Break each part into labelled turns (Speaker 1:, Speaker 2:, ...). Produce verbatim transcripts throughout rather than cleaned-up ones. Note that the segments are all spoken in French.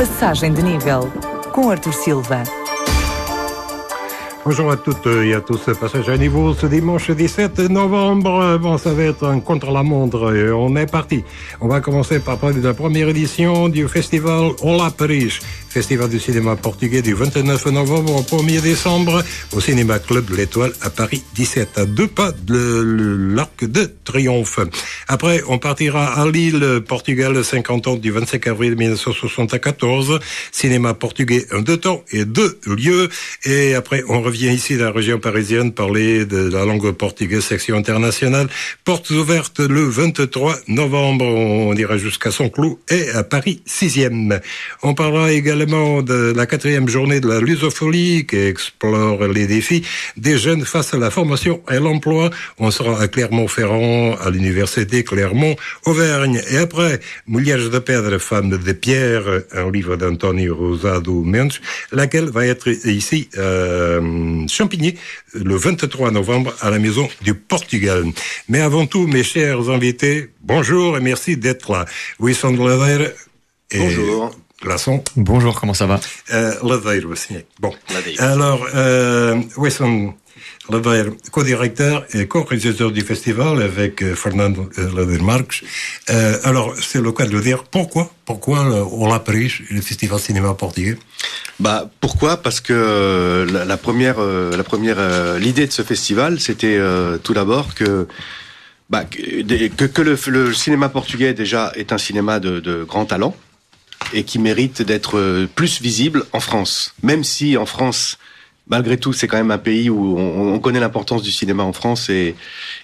Speaker 1: Passagem de nível, com Arthur Silva.
Speaker 2: Bonjour à toutes et à tous, passage à niveau ce dimanche dix-sept novembre. Bon, ça va être un contre-la-montre et on est parti. On va commencer par parler de la première édition du festival Olá Paris, festival du cinéma portugais du vingt-neuf novembre au premier décembre au Cinéma Club de l'Étoile à Paris dix-sept, à deux pas de l'Arc de Triomphe. Après, on partira à Lille, Portugal, cinquante ans du vingt-cinq avril mille neuf cent soixante-quatorze, cinéma portugais en deux temps et deux lieux. Et après, on revient ici dans la région parisienne parler de la langue portugaise section internationale. Portes ouvertes le vingt-trois novembre, on ira jusqu'à Saint-Cloud et à Paris sixième. On parlera également de la quatrième journée de la lusophonie qui explore les défis des jeunes face à la formation et l'emploi. On sera à Clermont-Ferrand, à l'université Clermont-Auvergne. Et après, Mulheres de Pedra, femmes de pierre, un livre d'António Rosado Mendes, laquelle va être ici euh, Champigny le vingt-trois novembre à la Maison du Portugal. Mais avant tout, mes chers invités, bonjour et merci d'être là. Wilson Ladeira.
Speaker 3: Bonjour.
Speaker 2: Lasson.
Speaker 4: Bonjour, comment ça va?
Speaker 2: euh, Ladeira aussi. Bon.
Speaker 3: Ladeira.
Speaker 2: Alors, euh, Wilson Ladeira, co-directeur et co-réalisateur du festival avec euh, Fernando Ladeira Marques. Euh, alors, c'est le cas de le dire. Pourquoi Pourquoi le Olá Paris, le festival cinéma portugais?
Speaker 3: Bah pourquoi? Parce que euh, la, la première, euh, la première, euh, l'idée de ce festival, c'était euh, tout d'abord que bah que, que, que le, le cinéma portugais déjà est un cinéma de, de grand talent et qui mérite d'être plus visible en France. Même si en France, malgré tout, c'est quand même un pays où on, on connaît l'importance du cinéma en France et,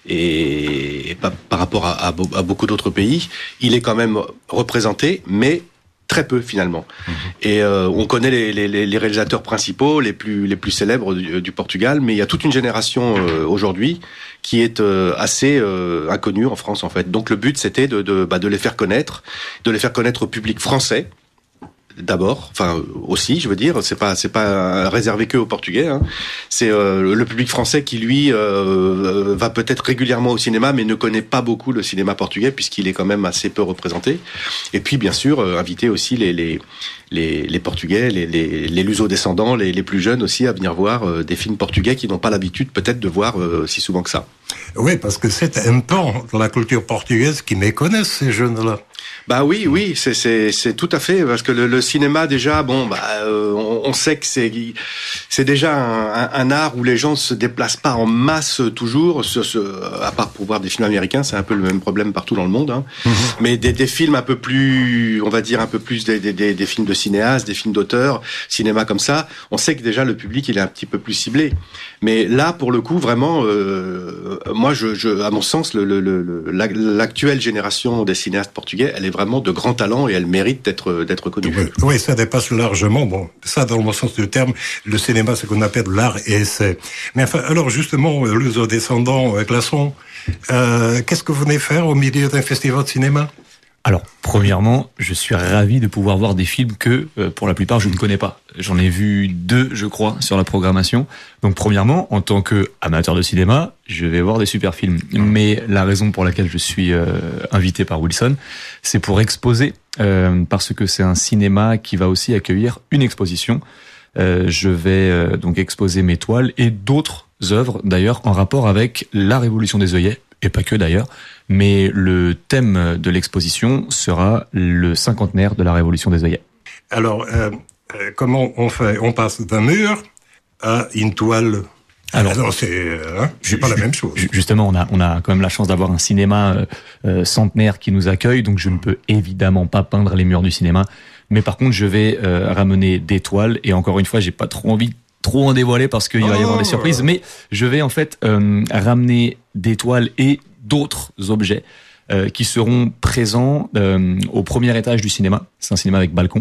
Speaker 3: et, et par, par rapport à, à, à beaucoup d'autres pays, il est quand même représenté, mais très peu finalement. Mmh. Et euh, on connaît les, les, les réalisateurs principaux, les plus les plus célèbres du, du Portugal, mais il y a toute une génération euh, aujourd'hui qui est euh, assez euh, inconnue en France en fait. Donc le but c'était de de, bah, de les faire connaître, de les faire connaître au public français. D'abord, enfin aussi, je veux dire, c'est pas c'est pas réservé que aux Portugais. Hein. C'est euh, le public français qui lui euh, va peut-être régulièrement au cinéma, mais ne connaît pas beaucoup le cinéma portugais puisqu'il est quand même assez peu représenté. Et puis bien sûr, euh, inviter aussi les les les, les Portugais, les les, les luso-descendants, les, les plus jeunes aussi à venir voir euh, des films portugais qui n'ont pas l'habitude peut-être de voir euh, si souvent que ça.
Speaker 2: Oui, parce que c'est un pan de la culture portugaise qui méconnaissent ces jeunes-là.
Speaker 3: Bah oui, oui, c'est c'est c'est tout à fait parce que le, le cinéma déjà, bon, bah euh, on, on sait que c'est c'est déjà un, un, un art où les gens se déplacent pas en masse toujours, ce, ce, à part pour voir des films américains, c'est un peu le même problème partout dans le monde. Hein. Mm-hmm. Mais des, des films un peu plus, on va dire un peu plus des des, des, des films de cinéastes, des films d'auteurs, cinéma comme ça, on sait que déjà le public il est un petit peu plus ciblé. Mais là, pour le coup, vraiment, euh, moi, je, je, à mon sens, le, le, le, l'actuelle génération des cinéastes portugais, elle est vraiment de grand talent et elle mérite d'être d'être connue.
Speaker 2: Oui, oui, ça dépasse largement. Bon, ça, dans le sens du terme, le cinéma, c'est ce qu'on appelle l'art et essai. Mais enfin, alors justement, les descendants, Lasson, euh, qu'est-ce que vous venez faire au milieu d'un festival de cinéma?
Speaker 4: Alors, premièrement, je suis ravi de pouvoir voir des films que, euh, pour la plupart, je ne connais pas. J'en ai vu deux, je crois, sur la programmation. Donc, premièrement, en tant qu'amateur de cinéma, je vais voir des super films. Mais la raison pour laquelle je suis euh, invité par Wilson, c'est pour exposer, euh, parce que c'est un cinéma qui va aussi accueillir une exposition. Euh, je vais euh, donc exposer mes toiles et d'autres œuvres, d'ailleurs, en rapport avec la Révolution des œillets, et pas que d'ailleurs. Mais le thème de l'exposition sera le cinquantenaire de la Révolution des œillets.
Speaker 2: Alors, euh, euh, comment on fait? On passe d'un mur à une toile. Alors, Alors c'est, euh, hein, c'est pas la même chose.
Speaker 4: Justement, on a, on a quand même la chance d'avoir un cinéma euh, euh, centenaire qui nous accueille, donc je ne peux évidemment pas peindre les murs du cinéma. Mais par contre, je vais euh, ramener des toiles, et encore une fois, j'ai pas trop envie trop en dévoiler parce qu'il va y avoir des surprises, mais je vais en fait euh, ramener des toiles et d'autres objets euh, qui seront présents euh, au premier étage du cinéma. C'est un cinéma avec balcon.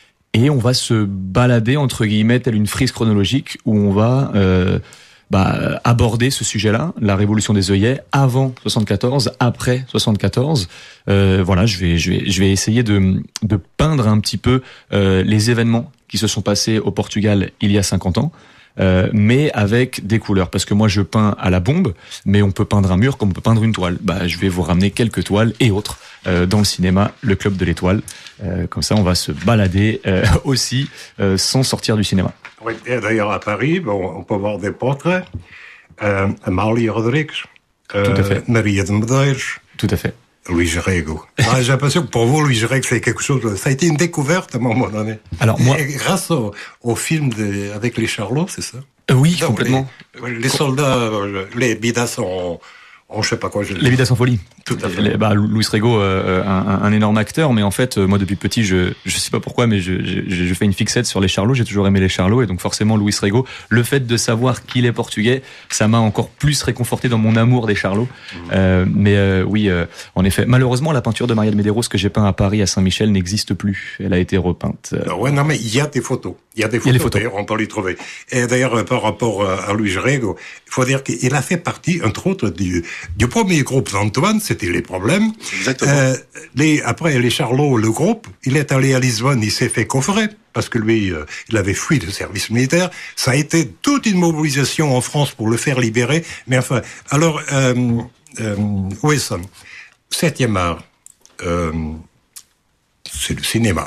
Speaker 4: Et on va se balader, entre guillemets, telle une frise chronologique où on va euh, bah, aborder ce sujet-là, la Révolution des œillets, avant soixante-quatorze, après soixante-quatorze. Euh, voilà, je vais, je vais, je vais essayer de, de peindre un petit peu euh, les événements qui se sont passés au Portugal il y a cinquante ans. euh, mais avec des couleurs. Parce que moi, je peins à la bombe, mais on peut peindre un mur comme on peut peindre une toile. Bah, je vais vous ramener quelques toiles et autres euh, dans le cinéma, le Club de l'Étoile. Euh, comme ça, on va se balader euh, aussi euh, sans sortir du cinéma.
Speaker 2: Oui, et d'ailleurs à Paris, bon, on peut voir des portraits. Euh, Amália Rodrigues, euh,
Speaker 4: Tout à fait.
Speaker 2: Maria de Medeiros,
Speaker 4: Tout à fait.
Speaker 2: Louis Rego. Ah, j'ai l'impression que pour vous, Louis Rego, c'est quelque chose. Ça a été une découverte à un moment donné.
Speaker 4: Alors moi,
Speaker 2: et grâce au, au film de, avec les Charlots, c'est ça?
Speaker 4: Euh, oui,
Speaker 2: non,
Speaker 4: complètement.
Speaker 2: Les, les soldats, les bidas ont, ont, je sais pas quoi. Je
Speaker 4: Les Vidas sans folie.
Speaker 2: Tout à fait.
Speaker 4: Les, bah, Luis Rego, euh, un, un énorme acteur, mais en fait, euh, moi depuis petit, je je sais pas pourquoi, mais je, je, je fais une fixette sur les Charlots. J'ai toujours aimé les Charlots, et donc forcément Luis Rego. Le fait de savoir qu'il est portugais, ça m'a encore plus réconforté dans mon amour des Charlots. Mmh. Euh, mais euh, oui, euh, en effet, malheureusement, la peinture de Maria de Medeiros que j'ai peint à Paris à Saint-Michel n'existe plus. Elle a été repeinte.
Speaker 2: Non, ouais, non, mais il y a des photos. Il y a des photos. photos. D'ailleurs, on peut les trouver. Et d'ailleurs, par rapport à Luis Rego, il faut dire qu'il a fait partie, entre autres, du, du premier groupe d'Antoine. C'était Les Problèmes.
Speaker 3: Exactement.
Speaker 2: Euh, les, après les Charlots, le groupe, il est allé à Lisbonne, il s'est fait coffrer, parce que lui, euh, il avait fui le service militaire. Ça a été toute une mobilisation en France pour le faire libérer. Mais enfin, alors, euh, euh, Wesson, septième art, euh, c'est le cinéma.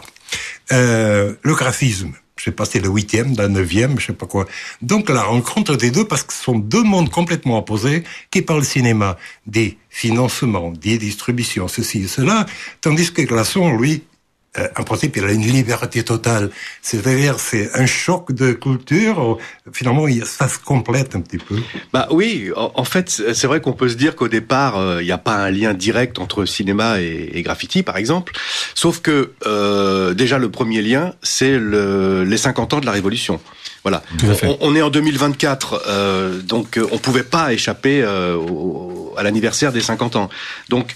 Speaker 2: Euh, le graphisme, je sais pas, c'est le huitième, le neuvième, je sais pas quoi. Donc la rencontre des deux, parce que ce sont deux mondes complètement opposés, qui parlent cinéma, des financements, des distributions, ceci et cela, tandis que Glaçon, lui, euh, en principe, il a une liberté totale. C'est-à-dire, c'est un choc de culture. Finalement, ça se complète un petit peu.
Speaker 3: Bah oui, en, en fait, c'est vrai qu'on peut se dire qu'au départ, il euh, n'y a pas un lien direct entre cinéma et, et graffiti, par exemple. Sauf que euh, déjà, le premier lien, c'est le, les cinquante ans de la Révolution. Voilà.
Speaker 4: Tout à fait.
Speaker 3: On, on est en deux mille vingt-quatre, euh, donc on pouvait pas échapper euh, au, à l'anniversaire des cinquante ans. Donc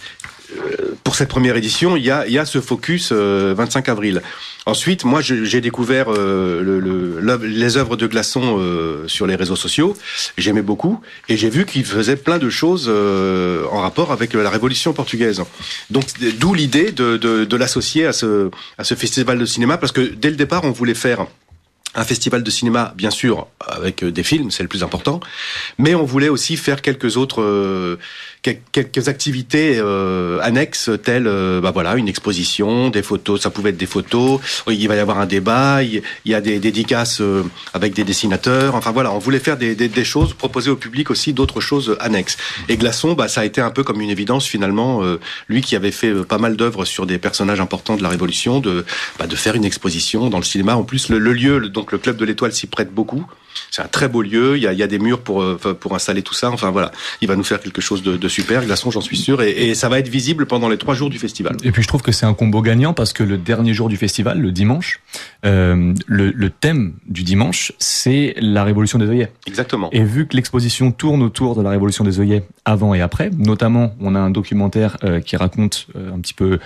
Speaker 3: pour cette première édition, il y a, il y a ce focus euh, vingt-cinq avril. Ensuite, moi, je, j'ai découvert euh, le, le, les œuvres de Glaçon euh, sur les réseaux sociaux. J'aimais beaucoup, et j'ai vu qu'il faisait plein de choses euh, en rapport avec la Révolution portugaise. Donc, d'où l'idée de, de, de l'associer à ce, à ce festival de cinéma, parce que dès le départ, on voulait faire un festival de cinéma, bien sûr, avec des films, c'est le plus important, mais on voulait aussi faire quelques autres, euh, quelques activités euh, annexes, telles, euh, bah voilà, une exposition, des photos, ça pouvait être des photos, il va y avoir un débat, il y a des dédicaces euh, avec des dessinateurs, enfin voilà, on voulait faire des, des, des choses, proposer au public aussi d'autres choses annexes. Et Glaçon, bah ça a été un peu comme une évidence finalement, euh, lui qui avait fait pas mal d'œuvres sur des personnages importants de la Révolution, de, bah, de faire une exposition dans le cinéma. En plus, le, le lieu, le, donc le Club de l'Étoile s'y prête beaucoup. C'est un très beau lieu. Il y a, il y a des murs pour pour installer tout ça. Enfin voilà, il va nous faire quelque chose de, de super, Glaçon, j'en suis sûr, et, et ça va être visible pendant les trois jours du festival.
Speaker 4: Et puis je trouve que c'est un combo gagnant parce que le dernier jour du festival, le dimanche, euh, le, le thème du dimanche, c'est la Révolution des œillets.
Speaker 3: Exactement.
Speaker 4: Et vu que l'exposition tourne autour de la Révolution des œillets avant et après, notamment, on a un documentaire euh, qui raconte euh, un petit peu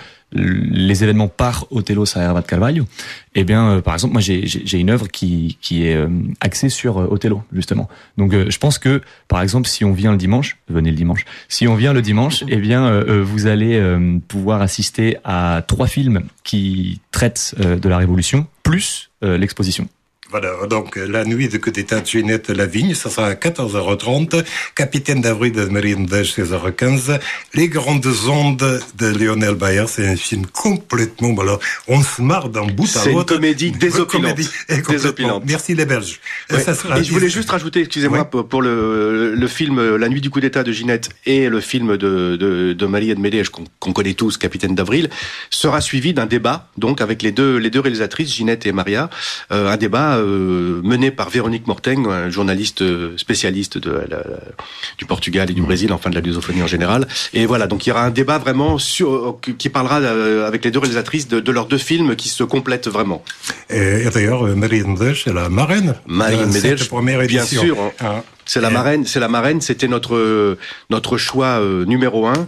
Speaker 4: les événements par Otelo Saraiva de Carvalho. Eh bien, euh, par exemple, moi j'ai, j'ai une œuvre qui qui est euh, axée sur euh, Otelo justement. Donc, euh, je pense que, par exemple, si on vient le dimanche, venez le dimanche. Si on vient le dimanche, eh bien, euh, vous allez euh, pouvoir assister à trois films qui traitent euh, de la Révolution, plus euh, l'exposition.
Speaker 2: Voilà, donc la nuit de coup d'état de Ginette Lavigne, ça sera à quatorze heures trente, Capitaine d'avril de Maria de Medeiros, seize heures quinze, Les Grandes Ondes de Lionel Bayer, c'est un film complètement, alors, on se marre d'un bout à l'autre.
Speaker 3: C'est une comédie désopilante.
Speaker 2: désopilante. Merci les Belges.
Speaker 3: Ouais. Ça sera et je voulais juste rajouter, excusez-moi, ouais. pour, pour le, le film La nuit du coup d'état de Ginette et le film de, de, de Maria de Medeiros, qu'on, qu'on connaît tous, Capitaine d'avril, sera suivi d'un débat, donc, avec les deux, les deux réalisatrices, Ginette et Maria, euh, un débat Euh, mené par Véronique Morteng, un journaliste spécialiste de la, la, du Portugal et du Brésil, enfin de la lusophonie en général. Et voilà, donc il y aura un débat vraiment sur, qui parlera euh, avec les deux réalisatrices de, de leurs deux films qui se complètent vraiment.
Speaker 2: Et, et d'ailleurs, Maria de Medeiros, c'est la marraine.
Speaker 3: Maria de Medeiros, première édition. Bien sûr. Hein. Ah. C'est la marraine. C'est la marraine. C'était notre notre choix euh, numéro un.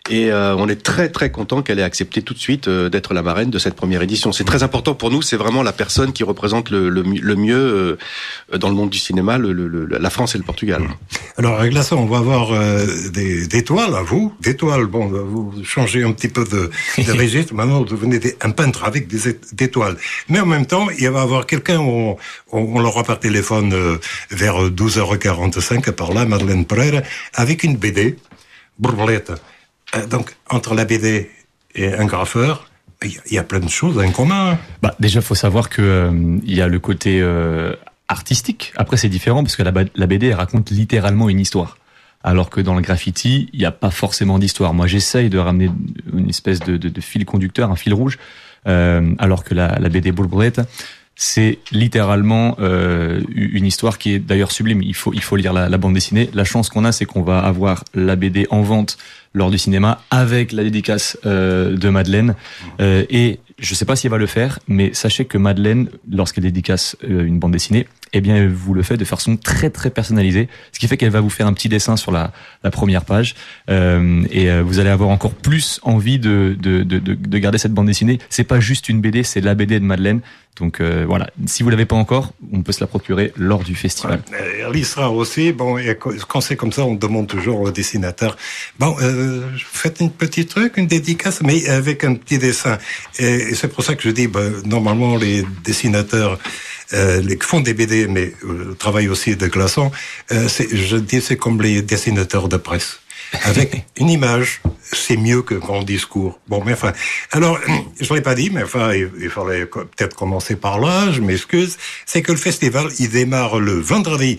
Speaker 3: Et euh, on est très très content qu'elle ait accepté tout de suite euh, d'être la marraine de cette première édition. C'est très important pour nous, c'est vraiment la personne qui représente le, le, le mieux euh, dans le monde du cinéma, le, le, la France et le Portugal.
Speaker 2: Alors avec ça, on va avoir euh, des, des toiles à vous, des toiles, bon, vous changez un petit peu de, de registre, maintenant vous devenez des, un peintre avec des, des toiles. Mais en même temps, il va y avoir quelqu'un, on, on, on l'aura par téléphone euh, vers douze heures quarante-cinq, par là, Madeleine Pereira, avec une B D, Borboleta. Euh, donc, entre la B D et un graffeur, il y, y a plein de choses en commun.
Speaker 4: Bah, déjà, faut savoir que euh, il y a le côté euh, artistique. Après, c'est différent parce que la, la B D elle raconte littéralement une histoire. Alors que dans le graffiti, il n'y a pas forcément d'histoire. Moi, j'essaye de ramener une espèce de, de, de fil conducteur, un fil rouge, euh, alors que la, la B D Borboleta, c'est littéralement euh, une histoire qui est d'ailleurs sublime. Il faut, il faut lire la, la bande dessinée. La chance qu'on a, c'est qu'on va avoir la B D en vente lors du cinéma avec la dédicace euh, de Madeleine. Euh, et je sais pas si elle va le faire, mais sachez que Madeleine, lorsqu'elle dédicace euh, une bande dessinée, eh bien, elle vous le fait de façon très très personnalisée, ce qui fait qu'elle va vous faire un petit dessin sur la, la première page, euh, et euh, vous allez avoir encore plus envie de, de, de, de, de garder cette bande dessinée. C'est pas juste une B D, c'est la B D de Madeleine. Donc euh, voilà, si vous l'avez pas encore, on peut se la procurer lors du festival.
Speaker 2: Ouais, elle y sera aussi. Bon, et quand c'est comme ça, on demande toujours au dessinateur. Bon, euh, faites une petite truc, une dédicace, mais avec un petit dessin. Et, et c'est pour ça que je dis, ben, normalement les dessinateurs, euh, les qui font des B D, mais euh, travaillent aussi de glaçons. Euh, c'est, je dis, c'est comme les dessinateurs de presse. Avec une image, c'est mieux que grand discours. Bon, mais enfin, alors, je l'ai pas dit, mais enfin, il, il fallait peut-être commencer par là, je m'excuse. C'est que le festival, il démarre le vendredi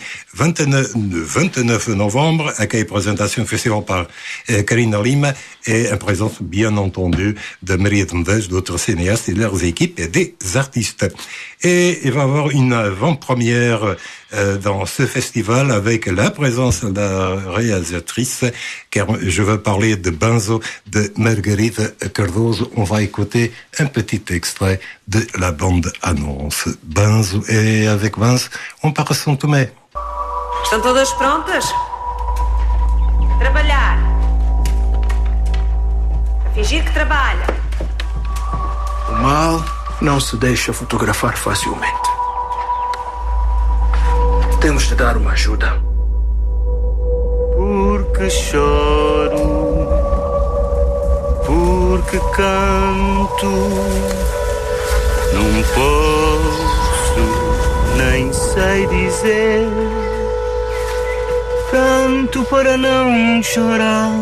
Speaker 2: vingt-neuf novembre, accueil présentation festival par euh, Karina Lima, et en présence, bien entendu, de Maria de Medeiros, d'autres cinéastes et de leurs équipes et des artistes. Et il va y avoir une avant-première euh, dans ce festival avec la présence de la réalisatrice, car je veux parler de Benzo de Margarida Cardoso. On va écouter un petit extrait de la bande-annonce. Benzo, et avec Benzo, on part à São Tomé.
Speaker 5: Estão todas prontas? Trabalhar. A fingir que trabalha.
Speaker 6: O mal não se deixa fotografar facilmente. Temos de dar uma ajuda.
Speaker 7: Porque choro, porque canto, não posso, nem sei dizer. Canto para não chorar,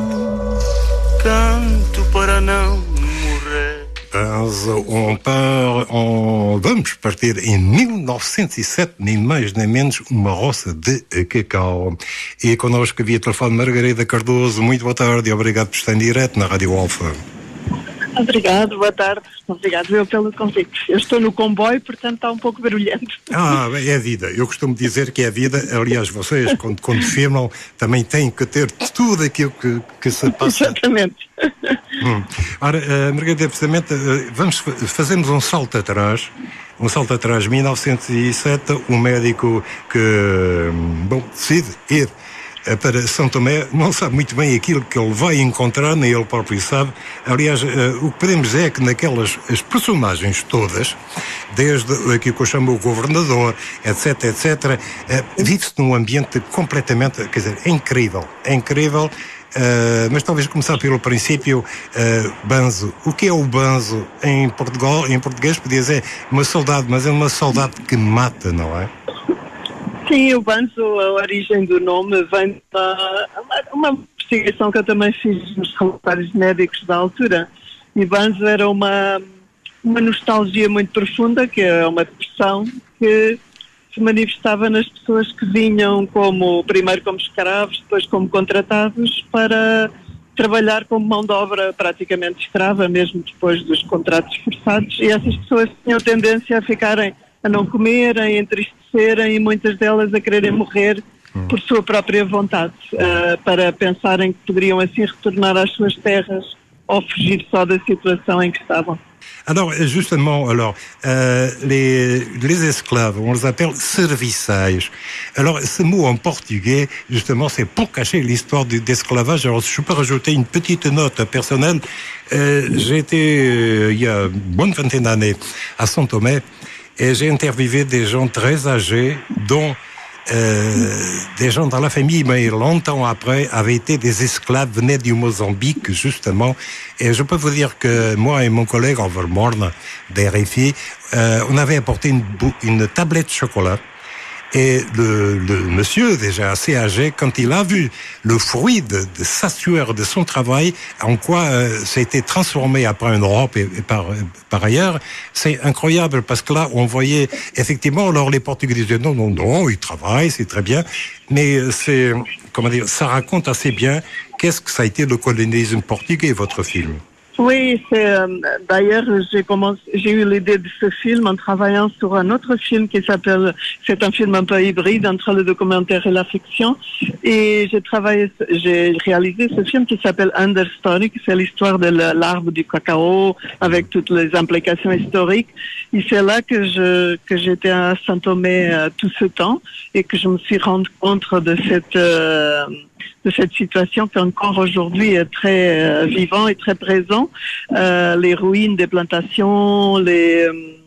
Speaker 7: canto para não morrer.
Speaker 2: Benzo, on part, on, vamos partir em mil novecentos e sete, nem mais nem menos, uma roça de cacau. E connosco via telefone Margarida Cardoso. Muito boa tarde e obrigado por estar em direto na Rádio Alfa.
Speaker 8: Obrigado, boa tarde. Obrigado eu pelo convite. Eu estou no comboio, portanto está um pouco barulhento.
Speaker 2: Ah, é a vida. Eu costumo dizer que é a vida. Aliás, vocês, quando, quando filmam, também têm que ter tudo aquilo que, que se passa.
Speaker 8: Exatamente.
Speaker 2: Hum. Ora, uh, Margarida, precisamente, uh, vamos, fazemos um salto atrás. Um salto atrás, mil novecentos e sete, um médico que, bom, decide ir para São Tomé, não sabe muito bem aquilo que ele vai encontrar, nem ele próprio sabe. Aliás, uh, o que podemos dizer é que naquelas as personagens todas, desde aquilo que eu chamo o governador, etc, etcétera, uh, vive-se num ambiente completamente, quer dizer, é incrível, é incrível. Uh, mas talvez começar pelo princípio. uh, Benzo, o que é o Benzo em Portugal? Em português podia dizer uma saudade, mas é uma saudade que mata, não é?
Speaker 8: Sim, o Benzo, a origem do nome vem da uma investigação que eu também fiz nos relatórios médicos da altura. E Benzo era uma, uma nostalgia muito profunda, que é uma depressão que se manifestava nas pessoas que vinham como, primeiro como escravos, depois como contratados para trabalhar como mão de obra praticamente escrava, mesmo depois dos contratos forçados, e essas pessoas tinham tendência a ficarem, a não comerem, a entristecerem, e muitas delas a quererem morrer por sua própria vontade, uh, para pensarem que poderiam assim retornar às suas terras ou fugir só da situação em que estavam.
Speaker 2: Alors, justement, alors, euh, les, les esclaves, on les appelle serviçais. Alors, ce mot en portugais, justement, c'est pour cacher l'histoire du, d'esclavage. Alors, je peux rajouter une petite note personnelle. Euh, j'ai été, euh, il y a une bonne vingtaine d'années, à São Tomé, et j'ai interviewé des gens très âgés, dont Euh, des gens dans la famille, mais longtemps après, avaient été des esclaves, venaient du Mozambique, justement. Et je peux vous dire que moi et mon collègue Overmorn, des R F I, euh, on avait apporté une, bou- une tablette de chocolat. Et le, le monsieur, déjà assez âgé, quand il a vu le fruit de, de sa sueur, de son travail, en quoi euh, ça a été transformé après en Europe et, et par, par ailleurs, c'est incroyable parce que là, on voyait effectivement, alors les Portugais disaient non, non, non, ils travaillent, c'est très bien, mais c'est, comment dire, ça raconte assez bien qu'est-ce que ça a été le colonialisme portugais, votre film.
Speaker 8: Oui, c'est, euh, d'ailleurs, j'ai commencé, j'ai eu l'idée de ce film en travaillant sur un autre film qui s'appelle, c'est un film un peu hybride entre le documentaire et la fiction. Et j'ai travaillé, j'ai réalisé ce film qui s'appelle Understory, qui c'est l'histoire de l'arbre du cacao avec toutes les implications historiques. Et c'est là que je, que j'étais à Saint-Thomé euh, tout ce temps et que je me suis rendu compte de cette, euh, de cette situation qui encore aujourd'hui est très euh, vivant et très présent. Euh, les ruines des plantations, les,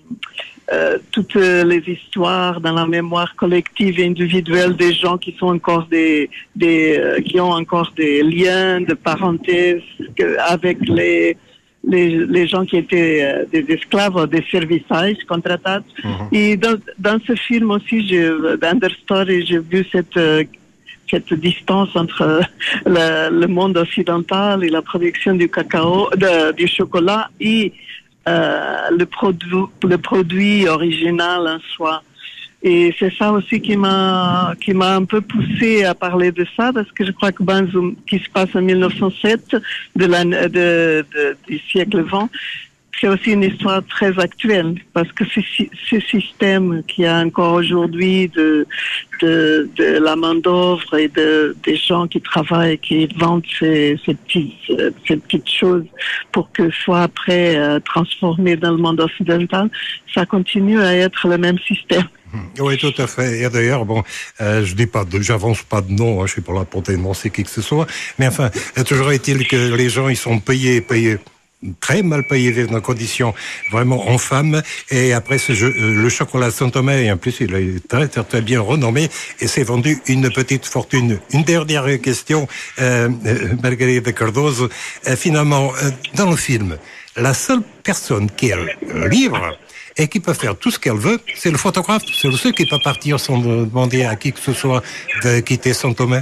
Speaker 8: euh, toutes les histoires dans la mémoire collective et individuelle des gens qui sont encore des, des euh, qui ont encore des liens de parenté avec les les, les gens qui étaient euh, des esclaves, des serviçais contratados. Mm-hmm. Et dans, dans ce film aussi, j'ai, d'Understory, j'ai vu cette euh, cette distance entre le, le monde occidental et la production du cacao, de, du chocolat et euh, le produit, le produit original en soi. Et c'est ça aussi qui m'a qui m'a un peu poussé à parler de ça, parce que je crois que Banzo, qui se passe en mille neuf cent sept de la, de, de, du siècle vingt, c'est aussi une histoire très actuelle, parce que ce, ce système qu'il y a encore aujourd'hui de, de, de la main-d'œuvre et de, des gens qui travaillent, qui vendent ces, ces, petites, ces petites choses pour que soit après euh, transformé dans le monde occidental, ça continue à être le même système.
Speaker 2: Oui, tout à fait. Et d'ailleurs, bon, euh, je dis pas de, j'avance pas de nom, hein, je suis pas là pour dénoncer qui que ce soit, mais enfin, toujours est-il que les gens, ils sont payés, payés, très mal payés dans des conditions vraiment infâmes. Et après ce jeu, le chocolat Saint-Thomé, en plus, il est très, très, très bien renommé et s'est vendu une petite fortune. Une dernière question, euh, Margarida Cardoso. Euh, finalement, euh, dans le film, la seule personne qui est libre et qui peut faire tout ce qu'elle veut, c'est le photographe. C'est le seul qui peut partir sans demander à qui que ce soit de quitter Saint-Thomé.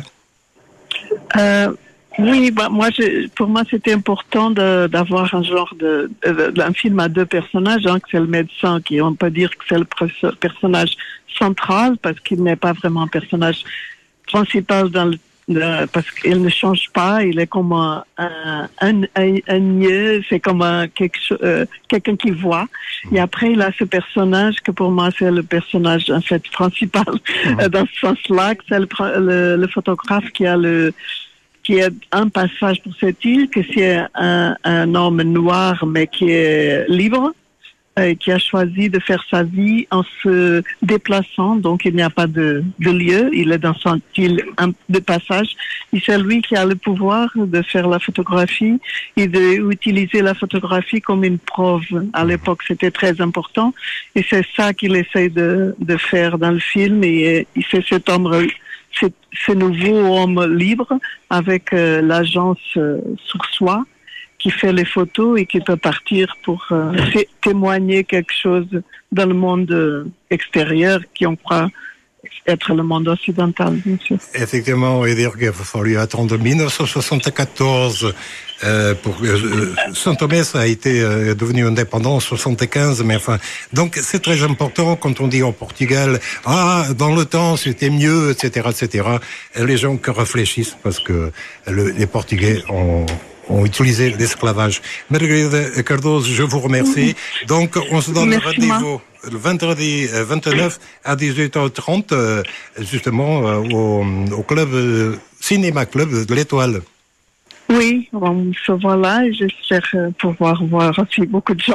Speaker 8: Euh, oui, bah, moi, je, pour moi, c'était important de, d'avoir un genre de, de, d'un film à deux personnages, hein, que c'est le médecin, qui on peut dire que c'est le personnage central, parce qu'il n'est pas vraiment un personnage principal dans le De, parce qu'il ne change pas, il est comme un un, un, un, un niais, c'est comme un, quelque, euh, quelqu'un qui voit. Et après, il a ce personnage que pour moi c'est le personnage en fait principal mmh. dans ce sens-là, que c'est le, le, le photographe qui a le qui est un passage pour cette île, que c'est un, un homme noir mais qui est libre. Euh, qui a choisi de faire sa vie en se déplaçant, donc il n'y a pas de, de lieu, il est dans son île de passage, et c'est lui qui a le pouvoir de faire la photographie et d'utiliser la photographie comme une preuve. À l'époque, c'était très important, et c'est ça qu'il essaie de, de faire dans le film, et, et c'est cet homme, c'est, ce nouveau homme libre avec euh, l'agence euh, sur soi, qui fait les photos et qui peut partir pour euh, témoigner quelque chose dans le monde euh, extérieur qui on croit être le monde occidental, bien sûr.
Speaker 2: Effectivement, on va dire qu'il a fallu attendre dix-neuf cent soixante-quatorze euh, pour euh, Saint-Thomé, ça a été euh, devenu indépendant en soixante-quinze, mais enfin, donc c'est très important quand on dit au Portugal, ah, dans le temps c'était mieux, et cetera, et cetera. Les gens qui réfléchissent parce que le, les Portugais ont ont utilisé l'esclavage. Margarida Cardoso, je vous remercie. Donc, on se donne
Speaker 8: Merci
Speaker 2: rendez-vous le vendredi vingt-neuf à dix-huit heures trente, justement, au, au club, Cinéma Club de l'Étoile.
Speaker 8: Oui, on se voit là et j'espère pouvoir voir aussi beaucoup de gens.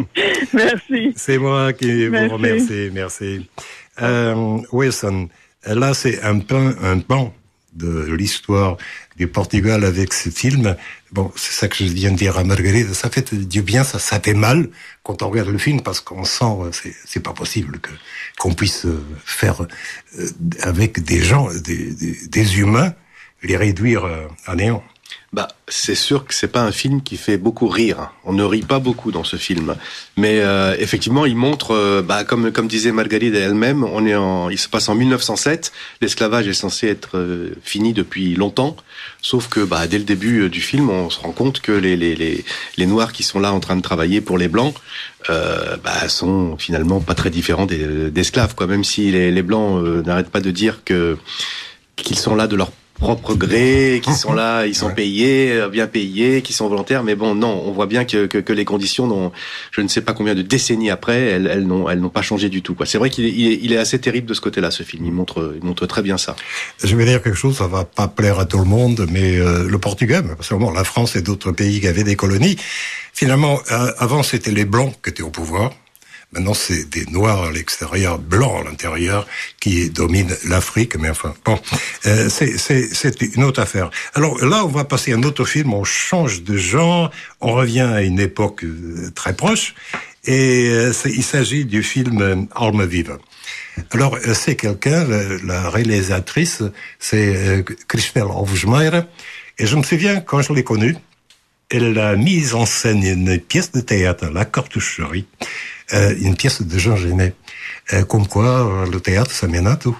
Speaker 8: Merci.
Speaker 2: C'est moi qui
Speaker 8: Merci.
Speaker 2: vous remercie. Merci. Euh, Wilson, là, c'est un peu un pan de l'histoire du Portugal avec ce film. Bon, c'est ça que je viens de dire à Marguerite. Ça fait du bien, ça, ça fait mal quand on regarde le film parce qu'on sent, c'est, c'est pas possible que, qu'on puisse faire euh, avec des gens, des, des, des humains, les réduire à néant.
Speaker 3: Bah, c'est sûr que c'est pas un film qui fait beaucoup rire. On ne rit pas beaucoup dans ce film, mais euh, effectivement, il montre, euh, bah, comme comme disait Marguerite elle-même, on est en, il se passe en mille neuf cent sept. L'esclavage est censé être euh, fini depuis longtemps, sauf que bah, dès le début du film, on se rend compte que les les les les Noirs qui sont là en train de travailler pour les Blancs, euh, bah, sont finalement pas très différents des, d'esclaves, quoi. Même si les les Blancs euh, n'arrêtent pas de dire que qu'ils sont là de leur propre gré, qui sont là, ils sont ouais. payés, bien payés, qui sont volontaires, mais bon, non, on voit bien que, que, que les conditions, n'ont, je ne sais pas combien de décennies après, elles, elles n'ont, elles n'ont pas changé du tout, quoi. C'est vrai qu'il est, il est, il est assez terrible de ce côté-là, ce film. Il montre, il montre très bien ça.
Speaker 2: Je vais dire quelque chose, ça va pas plaire à tout le monde, mais euh, le Portugal, parce que bon, la France et d'autres pays qui avaient des colonies, finalement, euh, avant c'était les Blancs qui étaient au pouvoir. Maintenant, c'est des Noirs à l'extérieur, blancs à l'intérieur, qui dominent l'Afrique. Mais enfin, bon, euh, c'est, c'est, c'est une autre affaire. Alors là, on va passer à un autre film. On change de genre. On revient à une époque euh, très proche. Et euh, c'est, il s'agit du film euh, Almaviva. Alors, euh, c'est quelqu'un, la, la réalisatrice, c'est euh, Christel Alves-Meyer. Et je me souviens, quand je l'ai connue, elle a mis en scène une pièce de théâtre, La Cartoucherie. Euh, une pièce de Jean Genet. Euh, comme quoi, le théâtre, ça mène à tout.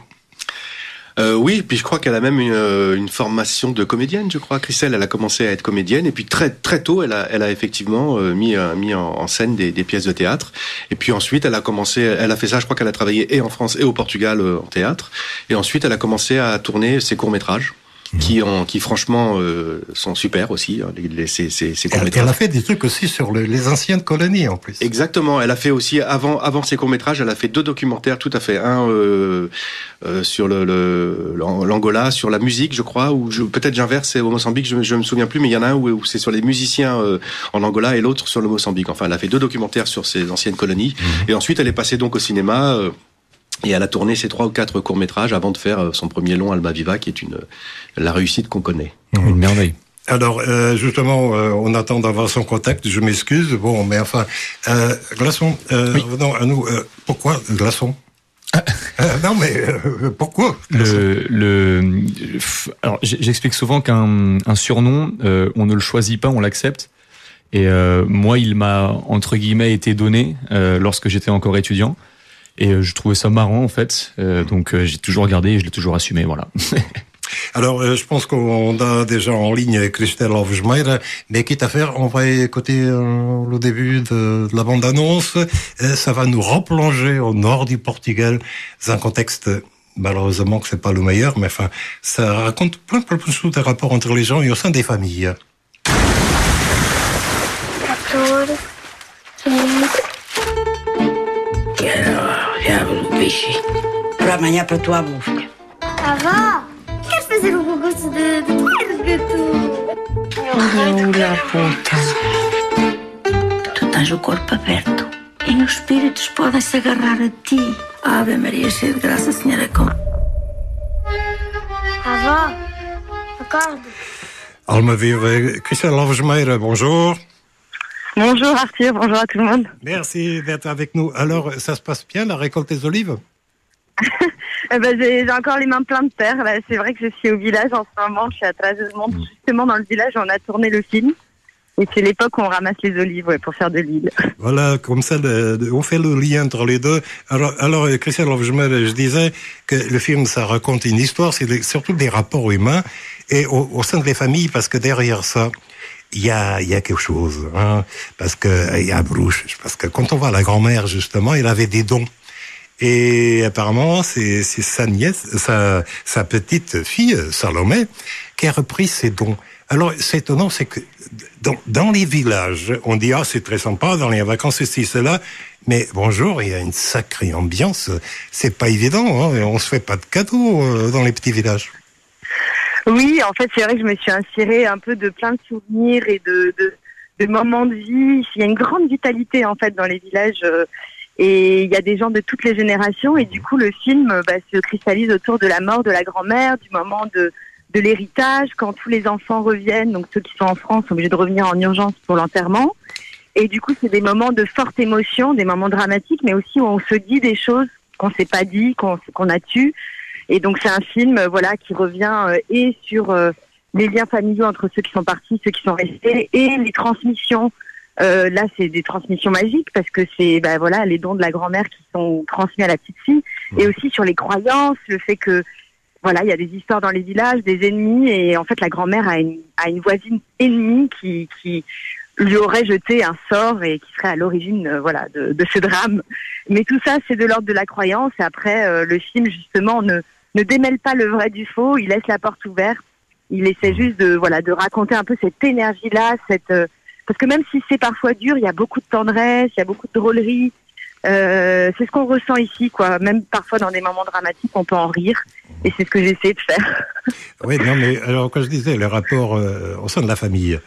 Speaker 3: Euh, oui, puis je crois qu'elle a même une, une formation de comédienne, je crois. Christelle, elle a commencé à être comédienne, et puis très très tôt, elle a, elle a effectivement mis, mis en, en scène des, des pièces de théâtre. Et puis ensuite, elle a commencé, elle a fait ça. Je crois qu'elle a travaillé et en France et au Portugal en théâtre. Et ensuite, elle a commencé à tourner ses courts métrages. Qui, en, qui franchement euh, sont super aussi, hein, les, ces, ces, ces courts-métrages.
Speaker 2: Elle a fait des trucs aussi sur le, les anciennes colonies en plus.
Speaker 3: Exactement, elle a fait aussi, avant, avant ces courts-métrages, elle a fait deux documentaires, tout à fait. Un euh, euh, sur le, le, l'Angola, sur la musique, je crois, ou je, peut-être j'inverse, c'est au Mozambique, je, je me souviens plus, mais il y en a un où, où c'est sur les musiciens euh, en Angola et l'autre sur le Mozambique. Enfin, elle a fait deux documentaires sur ces anciennes colonies. Mmh. Et ensuite, elle est passée donc au cinéma... Euh, Et elle a tourné ses trois ou quatre courts-métrages avant de faire son premier long, Almaviva, qui est une, la réussite qu'on connaît.
Speaker 4: Une merveille.
Speaker 2: Alors, euh, justement, euh, on attend d'avoir son contact, je m'excuse. Bon, mais enfin, euh, Glaçon, euh, oui. revenons à nous. Euh, pourquoi Glaçon euh, Non, mais euh, pourquoi
Speaker 4: le, le, alors, j'explique souvent qu'un un surnom, euh, on ne le choisit pas, on l'accepte. Et euh, moi, il m'a, entre guillemets, été donné euh, lorsque j'étais encore étudiant. Et euh, je trouvais ça marrant, en fait. Euh, donc, euh, j'ai toujours regardé et je l'ai toujours assumé, voilà.
Speaker 2: Alors, euh, je pense qu'on a déjà en ligne Christel Alves-Meyer, mais quitte à faire, on va écouter euh, le début de, de la bande-annonce. Euh, ça va nous replonger au nord du Portugal, dans un contexte, malheureusement, que c'est pas le meilleur, mais enfin, ça raconte plein, plein, plein de choses des rapports entre les gens et au sein des familles.
Speaker 9: Para amanhã para a tua busca.
Speaker 10: Avó, queres fazer um concurso de, de gato?
Speaker 9: Olha, puta. Tu tens o corpo aberto e os espíritos podem se agarrar a ti. Ave Maria, cheia de graça, Senhora com.
Speaker 10: Avó, acorde.
Speaker 2: Almaviva, Christel Alves-Meyer, bonjour.
Speaker 8: Bonjour Arthur, bonjour à tout le monde.
Speaker 2: Merci d'être avec nous. Alors, ça se passe bien, la récolte des olives?
Speaker 8: eh ben, j'ai, j'ai encore les mains pleines de terre. Là, c'est vrai que je suis au village en ce moment, je suis à Trás-os-Montes, justement dans le village où on a tourné le film. Et c'est l'époque où on ramasse les olives ouais, pour faire de l'huile.
Speaker 2: Voilà, comme ça, le, le, on fait le lien entre les deux. Alors, alors Christel Alves-Meyer, je disais que le film, ça raconte une histoire, c'est les, surtout des rapports humains et au, au sein des familles, parce que derrière ça, il y a, il y a quelque chose, hein, parce que il y a Bruges, parce que quand on voit la grand-mère, justement, elle avait des dons. Et apparemment, c'est, c'est sa nièce, sa, sa petite fille, Salomé, qui a repris ses dons. Alors, c'est étonnant, c'est que dans, dans les villages, on dit, ah, c'est très sympa, dans les vacances, ceci, cela, mais bonjour, il y a une sacrée ambiance. C'est pas évident, hein, on se fait pas de cadeaux dans les petits villages.
Speaker 11: Oui, en fait, c'est vrai que je me suis inspirée un peu de plein de souvenirs et de, de, de moments de vie. Il y a une grande vitalité, en fait, dans les villages. Euh, et il y a des gens de toutes les générations. Et du coup, le film bah, se cristallise autour de la mort de la grand-mère, du moment de, de l'héritage, quand tous les enfants reviennent. Donc, ceux qui sont en France sont obligés de revenir en urgence pour l'enterrement. Et du coup, c'est des moments de forte émotion, des moments dramatiques, mais aussi où on se dit des choses qu'on s'est pas dit, qu'on, qu'on a tues. Et donc, c'est un film, euh, voilà, qui revient euh, et sur euh, les liens familiaux entre ceux qui sont partis, ceux qui sont restés, et les transmissions. Euh, là, c'est des transmissions magiques parce que c'est, bah, voilà, les dons de la grand-mère qui sont transmis à la petite fille, et aussi sur les croyances, le fait que, voilà, il y a des histoires dans les villages, des ennemis, et en fait, la grand-mère a une, a une voisine ennemie qui, qui lui aurait jeté un sort et qui serait à l'origine, euh, voilà, de, de ce drame. Mais tout ça, c'est de l'ordre de la croyance. Et après, euh, le film, justement, ne ne démêle pas le vrai du faux, il laisse la porte ouverte, il essaie juste de voilà de raconter un peu cette énergie-là, cette euh, parce que même si c'est parfois dur, il y a beaucoup de tendresse, il y a beaucoup de drôlerie, euh, c'est ce qu'on ressent ici, quoi. Même parfois dans des moments dramatiques, on peut en rire, et c'est ce que j'essaie de faire.
Speaker 2: Oui, non, mais alors quand je disais les rapports euh, au sein de la famille,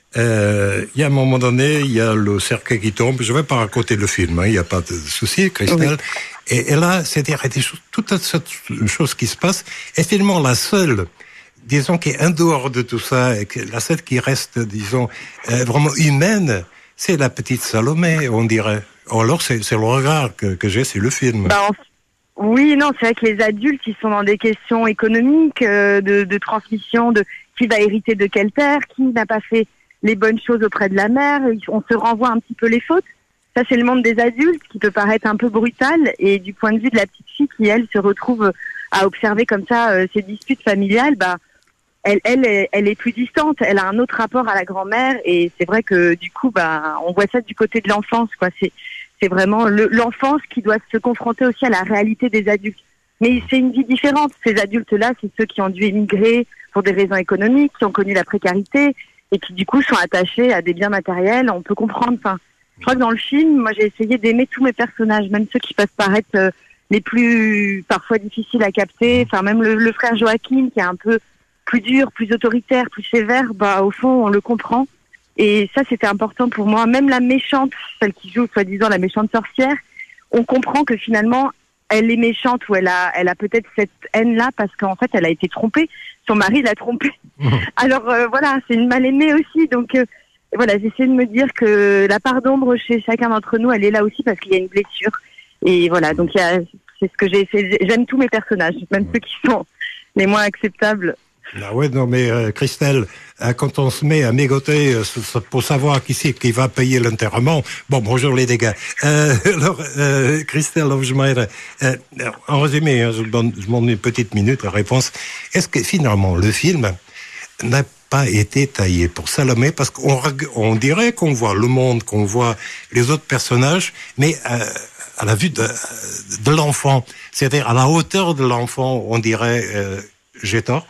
Speaker 2: euh, il y a un moment donné, il y a le cercueil qui tombe, je ne vais pas raconter le film, hein, il n'y a pas de souci, Christelle. Oui. Et, et là, c'est-à-dire, il y a des choses, toutes ces choses qui se passent. Et finalement, la seule, disons, qui est en dehors de tout ça, et que la seule qui reste, disons, euh, vraiment humaine, c'est la petite Salomé, on dirait. Alors, c'est, c'est le regard que, que j'ai sur le film.
Speaker 11: Bah, en... Oui, non, c'est vrai que les adultes, ils sont dans des questions économiques, euh, de, de transmission, de qui va hériter de quelle terre, qui n'a pas fait les bonnes choses auprès de la mère. On se renvoie un petit peu les fautes. Ça, c'est le monde des adultes qui peut paraître un peu brutal, et du point de vue de la petite fille qui, elle, se retrouve à observer comme ça euh, ces disputes familiales, bah, elle, elle, est, elle est plus distante, elle a un autre rapport à la grand-mère, et c'est vrai que du coup, bah, on voit ça du côté de l'enfance, quoi. C'est, c'est vraiment le, l'enfance qui doit se confronter aussi à la réalité des adultes. Mais c'est une vie différente. Ces adultes-là, c'est ceux qui ont dû émigrer pour des raisons économiques, qui ont connu la précarité, et qui du coup sont attachés à des biens matériels. On peut comprendre. Enfin, je crois que dans le film, moi, j'ai essayé d'aimer tous mes personnages, même ceux qui peuvent paraître euh, les plus, parfois, difficiles à capter. Enfin, même le, le frère Joachim, qui est un peu plus dur, plus autoritaire, plus sévère, bah, au fond, on le comprend. Et ça, c'était important pour moi. Même la méchante, celle qui joue, soi-disant, la méchante sorcière, on comprend que finalement, elle est méchante, ou elle a, elle a peut-être cette haine-là parce qu'en fait, elle a été trompée. Son mari l'a trompée. Alors, euh, voilà, c'est une mal-aimée aussi. Donc, euh, voilà, j'essaie de me dire que la part d'ombre chez chacun d'entre nous, elle est là aussi parce qu'il y a une blessure. Et voilà, donc il y a, c'est ce que j'ai essayé. J'aime tous mes personnages, même ceux qui sont les moins acceptables.
Speaker 2: Ah ouais, non mais euh, Christelle, euh, quand on se met à mégoter euh, pour savoir qui c'est qui va payer l'enterrement, bon, bonjour les dégâts. Euh, alors, euh, Christelle Hofschmeider, euh, en résumé, hein, je demande une petite minute la réponse. Est-ce que finalement le film n'a pas été taillé pour Salomé, parce qu'on on dirait qu'on voit le monde, qu'on voit les autres personnages, mais euh, à la vue de, de l'enfant, c'est-à-dire à la hauteur de l'enfant, on dirait euh, j'ai tort.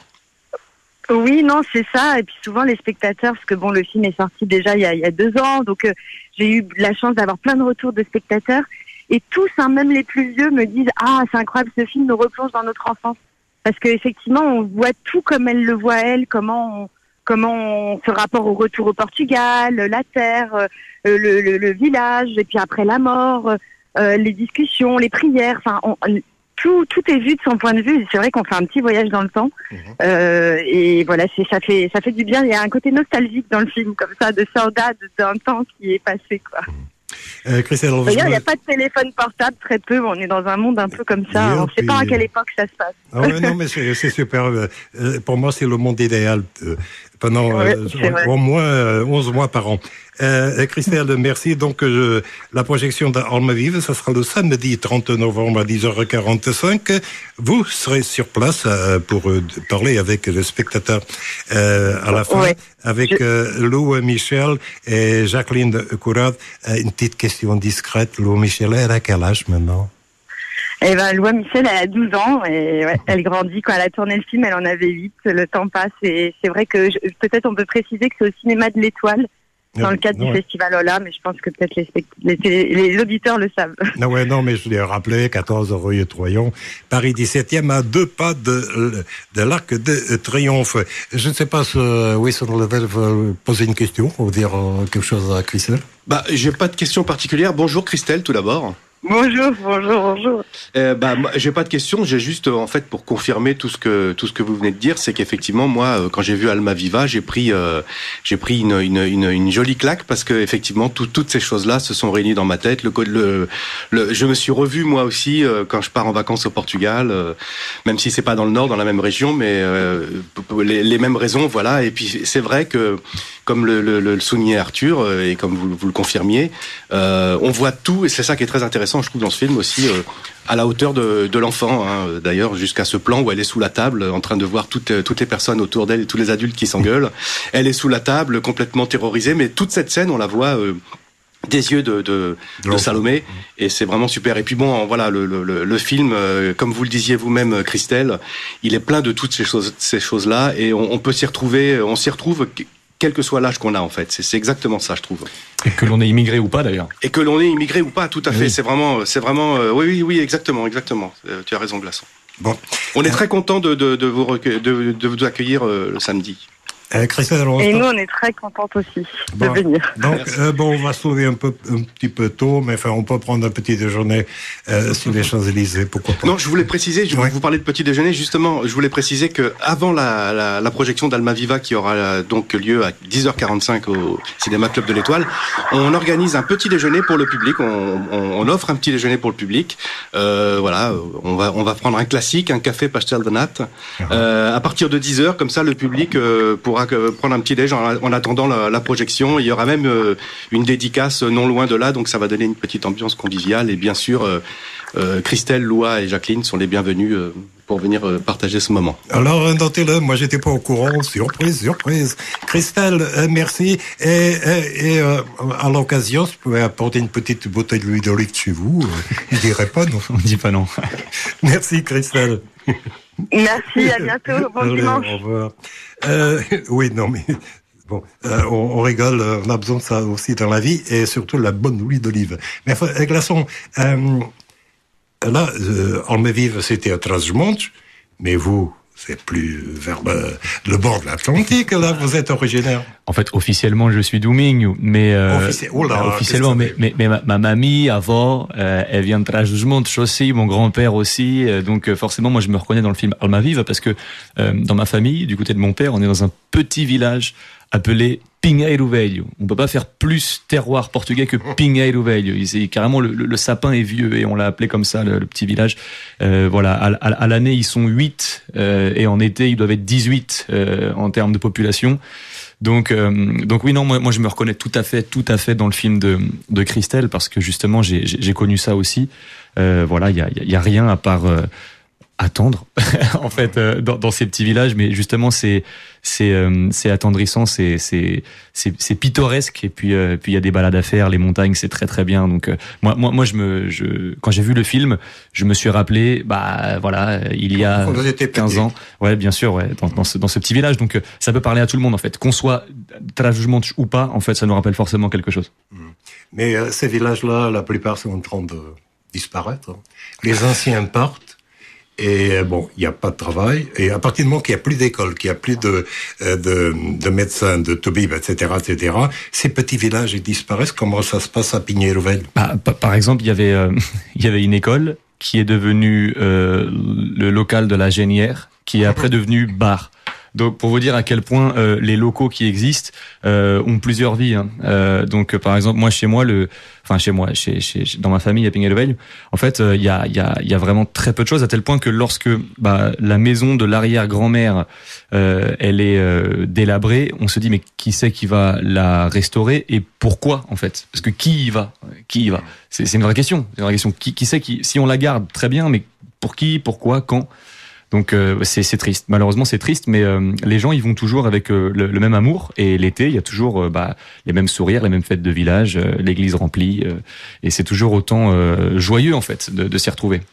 Speaker 11: Oui, non, c'est ça. Et puis souvent les spectateurs, parce que bon, le film est sorti déjà il y a, il y a deux ans, donc euh, j'ai eu la chance d'avoir plein de retours de spectateurs, et tous, hein, même les plus vieux, me disent ah, c'est incroyable, ce film nous replonge dans notre enfance, parce que effectivement, on voit tout comme elle le voit elle, comment on comment on, ce rapport au retour au Portugal, la terre, euh, le, le, le village, et puis après la mort, euh, les discussions, les prières, enfin, on, tout, tout est vu de son point de vue. C'est vrai qu'on fait un petit voyage dans le temps, mmh. euh, et voilà, c'est, ça fait, ça fait du bien. Il y a un côté nostalgique dans le film, comme ça, de saudade d'un temps qui est passé, quoi.
Speaker 2: Euh, Christelle,
Speaker 11: d'ailleurs, il n'y a pas de téléphone portable, très peu. On est dans un monde un peu comme ça. On ne sait pas à quelle époque ça se passe.
Speaker 2: Ah ouais, non, mais c'est, c'est super. Euh, pour moi, c'est le monde idéal. Euh, pendant ouais, euh, au moins euh, onze mois par an. Euh, Christelle, merci. Donc, euh, la projection d'Alma Vive, ça sera le samedi trente novembre à dix heures quarante-cinq. Vous serez sur place euh, pour euh, parler avec les spectateurs euh, à la fin, ouais, avec je... euh, Lou Michel et Jacqueline Courade. Euh, une petite question discrète. Lou Michel, elle a quel âge maintenant?
Speaker 11: Eh ben, Loi Michel, elle a douze ans, et ouais, elle grandit. Quand elle a tourné le film, elle en avait huit. Le temps passe, et c'est vrai que je, peut-être on peut préciser que c'est au cinéma de l'Étoile, dans le cadre
Speaker 2: ouais.
Speaker 11: du festival Ola, mais je pense que peut-être les, les, les auditeurs le savent.
Speaker 2: Non, ouais, non, mais je l'ai rappelé, quatorze rue et Troyon, Paris dix-septième, à deux pas de, de l'Arc de Triomphe. Je ne sais pas si Wilson Level veut poser une question ou dire quelque chose à Christelle.
Speaker 3: Bah, j'ai pas de question particulière. Bonjour Christelle, tout d'abord.
Speaker 11: Bonjour, bonjour, bonjour.
Speaker 3: Euh, bah, moi, j'ai pas de questions. J'ai juste, en fait, pour confirmer tout ce que tout ce que vous venez de dire, c'est qu'effectivement, moi, euh, quand j'ai vu Almaviva, j'ai pris euh, j'ai pris une, une une une jolie claque parce que effectivement, tout, toutes ces choses-là se sont réunies dans ma tête. Le le, le je me suis revu moi aussi euh, quand je pars en vacances au Portugal, euh, même si c'est pas dans le nord, dans la même région, mais euh, les, les mêmes raisons, voilà. Et puis c'est vrai que, comme le, le, le soulignait Arthur euh, et comme vous, vous le confirmiez, euh, on voit tout et c'est ça qui est très intéressant. Je trouve dans ce film aussi euh, à la hauteur de, de l'enfant, hein, d'ailleurs jusqu'à ce plan où elle est sous la table en train de voir toutes, toutes les personnes autour d'elle et tous les adultes qui s'engueulent. Elle est sous la table complètement terrorisée, mais toute cette scène on la voit euh, des yeux de, de, de Salomé et c'est vraiment super. Et puis bon, voilà, le, le, le film, euh, comme vous le disiez vous-même Christelle, il est plein de toutes ces choses, ces choses-là et on, on peut s'y retrouver, on s'y retrouve quel que soit l'âge qu'on a en fait. C'est, c'est exactement ça, je trouve.
Speaker 4: Et que l'on est immigré ou pas d'ailleurs.
Speaker 3: Et que l'on est immigré ou pas, tout à fait.
Speaker 4: Oui.
Speaker 3: C'est vraiment, c'est vraiment, euh, oui, oui, oui, exactement, exactement. Euh, tu as raison, Glaçon.
Speaker 2: Bon.
Speaker 3: On est très content de, de, de, vous, recueil, de, de vous accueillir euh, le samedi.
Speaker 2: Euh, Christelle,
Speaker 11: et nous, on est très contentes aussi
Speaker 2: bon,
Speaker 11: de venir.
Speaker 2: Donc, euh, bon, on va se lever un peu, un petit peu tôt, mais enfin, on peut prendre un petit déjeuner euh, sur les Champs-Élysées, pourquoi pas.
Speaker 3: Non, je voulais préciser, je ouais. vous parlais de petit déjeuner, justement, je voulais préciser que avant la, la, la projection d'Almaviva qui aura donc lieu à dix heures quarante-cinq au Cinéma Club de l'Étoile, on organise un petit déjeuner pour le public, on, on, on offre un petit déjeuner pour le public. Euh, voilà, on va, on va prendre un classique, un café pastel de natte, uh-huh. euh, à partir de dix heures, comme ça le public euh, pourra prendre un petit déj en, en attendant la, la projection. Il y aura même euh, une dédicace non loin de là, donc ça va donner une petite ambiance conviviale. Et bien sûr, euh, euh, Christelle, Loua et Jacqueline sont les bienvenus euh, pour venir euh, partager ce moment.
Speaker 2: Alors, notez-le, moi j'étais pas au courant. Surprise, surprise. Christelle, euh, merci. Et, et, et euh, à l'occasion, si vous pouvez apporter une petite bouteille d'huile d'olive chez vous, euh, je dirais pas non.
Speaker 4: On dit pas non.
Speaker 2: Merci Christelle.
Speaker 11: Merci, à bientôt, bon
Speaker 2: Allez,
Speaker 11: dimanche.
Speaker 2: Au revoir. Euh, oui, non, mais bon, euh, on, on rigole, on a besoin de ça aussi dans la vie, et surtout la bonne huile d'olive. Mais enfin, Glaçon, euh, là, euh, Almaviva, c'était à Trás-os-Montes, mais vous, c'est plus vers le, le bord de l'Atlantique, là, vous êtes originaire.
Speaker 4: En fait, officiellement, je suis d'Ouming, mais euh,
Speaker 2: Offici- oh là,
Speaker 4: officiellement, mais, mais, mais ma, ma mamie, avant, euh, elle vient de Trás-os-Montes aussi, mon grand-père aussi, euh, donc euh, forcément, moi, je me reconnais dans le film Almaviva, parce que euh, dans ma famille, du côté de mon père, on est dans un petit village appelé Pinheiro Velho. On peut pas faire plus terroir portugais que Pinheiro Velho. C'est carrément le, le, le sapin est vieux et on l'a appelé comme ça le, le petit village. Euh, voilà, à, à, à l'année ils sont huit euh, et en été ils doivent être dix-huit euh, en termes de population. Donc, euh, donc oui, non, moi, moi je me reconnais tout à fait, tout à fait dans le film de, de Christelle parce que justement j'ai, j'ai, j'ai connu ça aussi. Euh, voilà, il y a, il y a rien à part euh, attendre en fait euh, dans, dans ces petits villages, mais justement c'est c'est euh, c'est attendrissant, c'est c'est c'est c'est pittoresque et puis euh, puis il y a des balades à faire, les montagnes c'est très très bien. Donc euh, moi moi moi je me je quand j'ai vu le film, je me suis rappelé bah voilà, il y a quinze ans. Ouais, bien sûr, ouais, dans dans ce dans ce petit village, donc euh, ça peut parler à tout le monde en fait, qu'on soit Trás-os-Montes ou pas, en fait, ça nous rappelle forcément quelque chose.
Speaker 2: Mais euh, ces villages-là, la plupart sont en train de disparaître. Les anciens partent. Et bon, il n'y a pas de travail. Et à partir du moment qu'il n'y a plus d'école, qu'il n'y a plus de, de, de médecins, de tabibs, et cetera, et cetera, ces petits villages ils disparaissent. Comment ça se passe à Pinheiro Velho?
Speaker 4: Bah, par exemple, il y avait, euh, il y avait une école qui est devenue euh, le local de la génière, qui est après devenu bar. Donc, pour vous dire à quel point euh, les locaux qui existent euh, ont plusieurs vies. Hein. Euh, donc, par exemple, moi, chez moi, le, enfin chez moi, chez, chez, dans ma famille à Pinheiro Velho, en fait, il euh, y a, il y a, il y a vraiment très peu de choses, à tel point que lorsque bah, la maison de l'arrière-grand-mère, euh, elle est euh, délabrée, on se dit mais qui c'est qui va la restaurer et pourquoi en fait? Parce que qui y va? Qui y va? C'est, c'est une vraie question. C'est une vraie question. Qui, qui c'est qui? Si on la garde, très bien, mais pour qui? Pourquoi? Quand? Donc euh, c'est, c'est triste. Malheureusement, c'est triste, mais euh, les gens, ils vont toujours avec euh, le, le même amour. Et l'été, il y a toujours euh, bah, les mêmes sourires, les mêmes fêtes de village, euh, l'église remplie. Euh, et c'est toujours autant euh, joyeux, en fait, de, de s'y retrouver.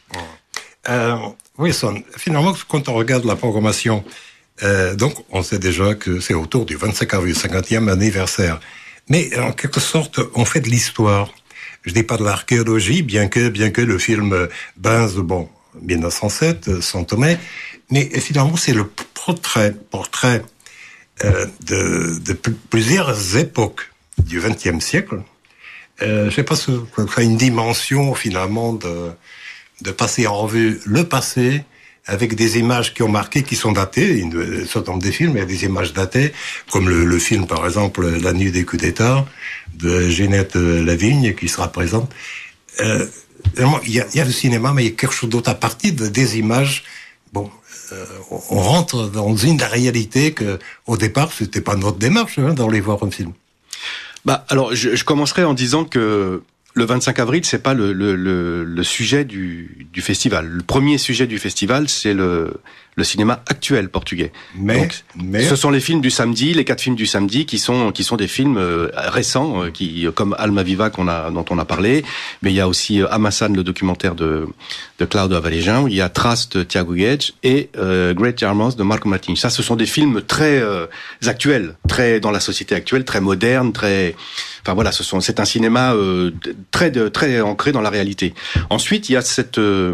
Speaker 2: Euh, Wilson, finalement, quand on regarde la programmation, euh, donc on sait déjà que c'est autour du vingt-cinq avril, cinquantième anniversaire. mais en quelque sorte, on fait de l'histoire. Je dis pas de l'archéologie, bien que, bien que le film Benz, bon, mille neuf cent sept, sans Tomé, mais finalement, c'est le portrait, portrait euh, de, de plusieurs époques du vingtième siècle. Euh, je sais pas si ça a une dimension, finalement, de, de passer en revue le passé, avec des images qui ont marqué, qui sont datées, une certain nombre des films, il y a des images datées, comme le, le film, par exemple, La nuit des coups d'État, de Ginette Lavigne, qui sera présente. Euh, il y a, il y a le cinéma, mais il y a quelque chose d'autre à partir de, des images. Bon, euh, on rentre dans une réalité que, au départ, c'était pas notre démarche, hein, d'aller voir un film.
Speaker 3: Bah, alors, je, je commencerai en disant que le vingt-cinq avril, c'est pas le, le, le, le sujet du, du festival. Le premier sujet du festival, c'est le, le cinéma actuel portugais.
Speaker 2: Mais,
Speaker 3: Donc,
Speaker 2: mais...
Speaker 3: ce sont les films du samedi, les quatre films du samedi, qui sont qui sont des films euh, récents, euh, qui comme Alma Viva qu'on a dont on a parlé. Mais il y a aussi euh, Amassan, le documentaire de de Cláudio Avarejão. Il y a Trace de Tiago Guedes et euh, Great Yarmouth de Marco Martins. Ça, ce sont des films très euh, actuels, très dans la société actuelle, très modernes, très. Enfin voilà, ce sont c'est un cinéma euh, très de, très ancré dans la réalité. Ensuite, il y a cette euh,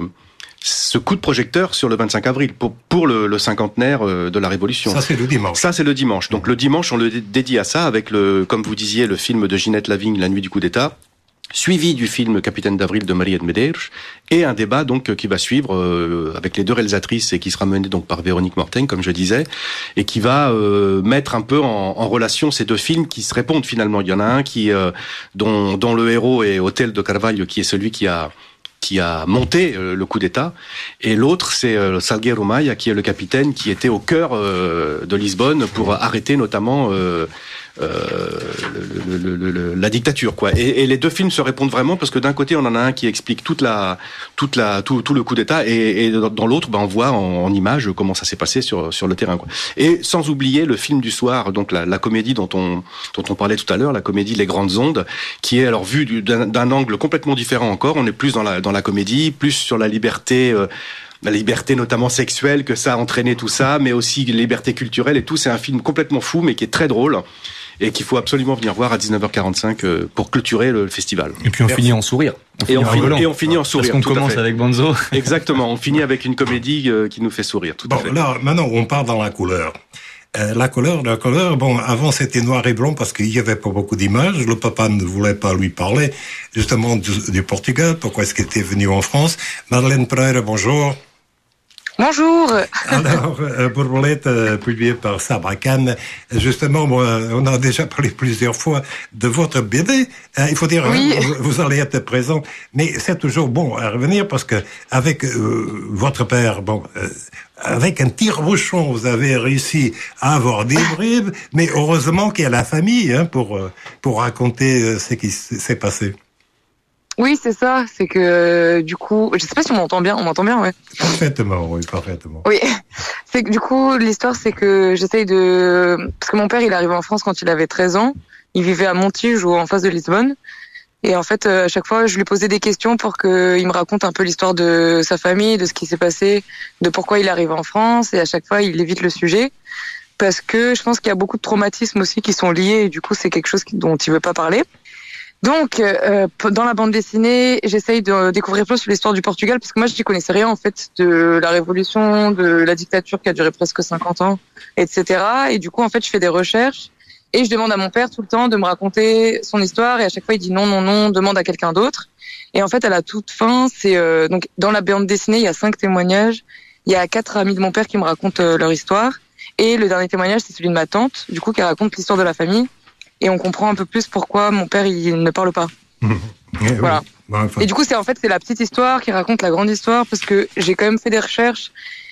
Speaker 3: ce coup de projecteur sur le vingt-cinq avril pour pour le, le cinquantenaire de la Révolution.
Speaker 2: Ça c'est le dimanche.
Speaker 3: Ça c'est le dimanche. Donc le dimanche on le dédie à ça avec le comme vous disiez le film de Ginette Lavigne La nuit du coup d'État, suivi du film Capitaine d'avril de Maria de Medeiros et un débat donc qui va suivre euh, avec les deux réalisatrices et qui sera mené donc par Véronique Mortaigne comme je disais et qui va euh, mettre un peu en, en relation ces deux films qui se répondent finalement. Il y en a un qui euh, dont dont le héros est Hotel de Carvalho qui est celui qui a qui a monté euh, le coup d'État, et l'autre c'est euh, Salgueiro Maia qui est le capitaine qui était au cœur euh, de Lisbonne pour arrêter notamment euh, euh, le, le, le, le, la dictature quoi. Et, et les deux films se répondent vraiment parce que d'un côté on en a un qui explique toute la toute la tout, tout le coup d'État et, et dans l'autre ben on voit en, en images comment ça s'est passé sur sur le terrain quoi. Et sans oublier le film du soir donc la, la comédie dont on dont on parlait tout à l'heure, la comédie Les Grandes Ondes, qui est alors vue du, d'un, d'un angle complètement différent encore. On est plus dans la dans la comédie, plus sur la liberté. Euh, la liberté notamment sexuelle que ça a entraîné tout ça, mais aussi liberté culturelle et tout. C'est un film complètement fou mais qui est très drôle et qu'il faut absolument venir voir à dix-neuf heures quarante-cinq pour clôturer le festival.
Speaker 4: Et puis on Merci. finit en sourire. On
Speaker 3: et, on
Speaker 4: en
Speaker 3: finit, et on finit en sourire.
Speaker 4: Parce qu'on commence avec Bonzo.
Speaker 3: Exactement, on finit avec une comédie euh, qui nous fait sourire. Tout
Speaker 2: bon,
Speaker 3: à fait.
Speaker 2: Là, maintenant, on part dans la couleur. Euh, la couleur, la couleur, bon, avant c'était noir et blanc parce qu'il y avait pas beaucoup d'images. Le papa ne voulait pas lui parler, justement, du, du Portugal. Pourquoi est-ce qu'il était venu en France? Madeleine Pereira, bonjour.
Speaker 12: Bonjour.
Speaker 2: Alors, euh, Borbolette, euh, publié par Sarbacane. Justement, moi, on a déjà parlé plusieurs fois de votre B D. Euh, il faut dire, oui. hein, vous, vous allez être présent, mais c'est toujours bon à revenir parce que avec euh, votre père, bon, euh, avec un tire-bouchon, vous avez réussi à avoir des bribes, mais heureusement qu'il y a la famille hein, pour pour raconter euh, ce qui s'est passé.
Speaker 12: Oui, c'est ça. C'est que du coup, je sais pas si on m'entend bien. On m'entend bien, ouais.
Speaker 2: Parfaitement, oui, parfaitement.
Speaker 12: Oui, c'est que du coup, l'histoire, c'est que j'essaye de, parce que mon père, il est arrivé en France quand il avait treize ans. Il vivait à Montijo, en face de Lisbonne. Et en fait, à chaque fois, je lui posais des questions pour qu'il me raconte un peu l'histoire de sa famille, de ce qui s'est passé, de pourquoi il est arrivé en France. Et à chaque fois, il évite le sujet parce que je pense qu'il y a beaucoup de traumatismes aussi qui sont liés. Et du coup, c'est quelque chose dont il veut pas parler. Donc, euh, dans la bande dessinée, j'essaye de découvrir plus sur l'histoire du Portugal, parce que moi, je n'y connaissais rien, en fait, de la révolution, de la dictature qui a duré presque cinquante ans, et cetera. Et du coup, en fait, je fais des recherches, et je demande à mon père tout le temps de me raconter son histoire, et à chaque fois, il dit non, non, non, demande à quelqu'un d'autre. Et en fait, à la toute fin, c'est euh, donc dans la bande dessinée, il y a cinq témoignages. Il y a quatre amis de mon père qui me racontent euh, leur histoire, et le dernier témoignage, c'est celui de ma tante, du coup, qui raconte l'histoire de la famille. Et on comprend un peu plus pourquoi mon père il ne parle pas.
Speaker 2: Mmh. Et
Speaker 12: voilà.
Speaker 2: Oui. Enfin.
Speaker 12: Et du coup, c'est en fait c'est la petite histoire qui raconte la grande histoire parce que j'ai quand même fait des recherches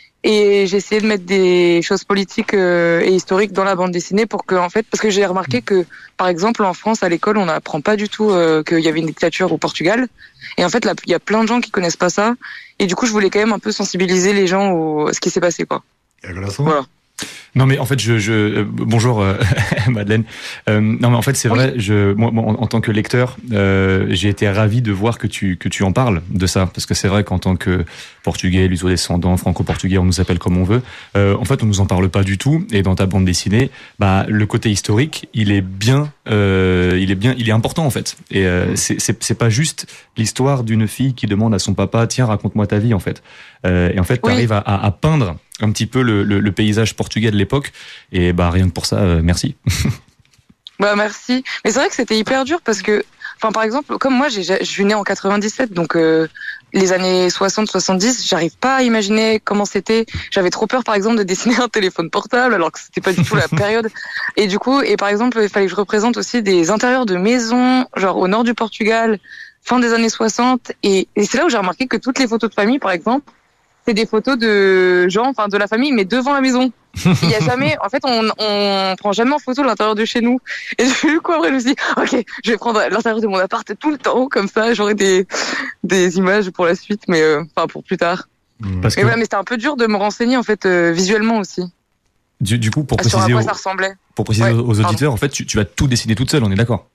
Speaker 12: et j'ai essayé de mettre des choses politiques euh, et historiques dans la bande dessinée pour que en fait parce que j'ai remarqué que par exemple en France à l'école on n'apprend pas du tout euh, qu'il y avait une dictature au Portugal et en fait là il y a plein de gens qui connaissent pas ça et du coup je voulais quand même un peu sensibiliser les gens au à ce qui s'est passé quoi.
Speaker 2: Voilà.
Speaker 4: Non mais en fait je, je euh, bonjour euh, Madeleine. Euh, non mais en fait c'est oui. vrai. Je moi, moi en, en tant que lecteur, euh, j'ai été ravi de voir que tu que tu en parles de ça parce que c'est vrai qu'en tant que portugais, luso-descendant, franco-portugais, on nous appelle comme on veut. Euh, en fait on nous en parle pas du tout. Et dans ta bande dessinée, bah le côté historique, il est bien, euh, il est bien, il est important en fait. Et euh, c'est c'est c'est pas juste l'histoire d'une fille qui demande à son papa tiens raconte-moi ta vie en fait. Euh, et en fait t'arrives oui. à, à, à peindre un petit peu le, le, le paysage portugais de l'époque et bah rien que pour ça euh, merci.
Speaker 12: Bah merci. Mais c'est vrai que c'était hyper dur parce que enfin par exemple comme moi j'ai je suis née en quatre-vingt-dix-sept donc euh, les années soixante soixante-dix, j'arrive pas à imaginer comment c'était. J'avais trop peur par exemple de dessiner un téléphone portable alors que c'était pas du tout la période. Et du coup et par exemple il fallait que je représente aussi des intérieurs de maisons genre au nord du Portugal fin des années soixante et, et c'est là où j'ai remarqué que toutes les photos de famille par exemple c'est des photos de gens, enfin de la famille, mais devant la maison. Il y a jamais, en fait, on on prend jamais en photo l'intérieur de chez nous. Et du coup, après, je me suis dit, ok, je vais prendre l'intérieur de mon appart tout le temps, comme ça, j'aurai des des images pour la suite, mais euh, enfin pour plus tard. Parce mais que... ouais, mais c'était un peu dur de me renseigner en fait euh, visuellement aussi.
Speaker 4: Du, du coup, pour
Speaker 12: préciser,
Speaker 4: sur à
Speaker 12: quoi
Speaker 4: aux,
Speaker 12: ça ressemblait.
Speaker 4: Pour préciser ouais, aux auditeurs, pardon. En fait, tu, tu vas tout dessiner toute seule, on est d'accord?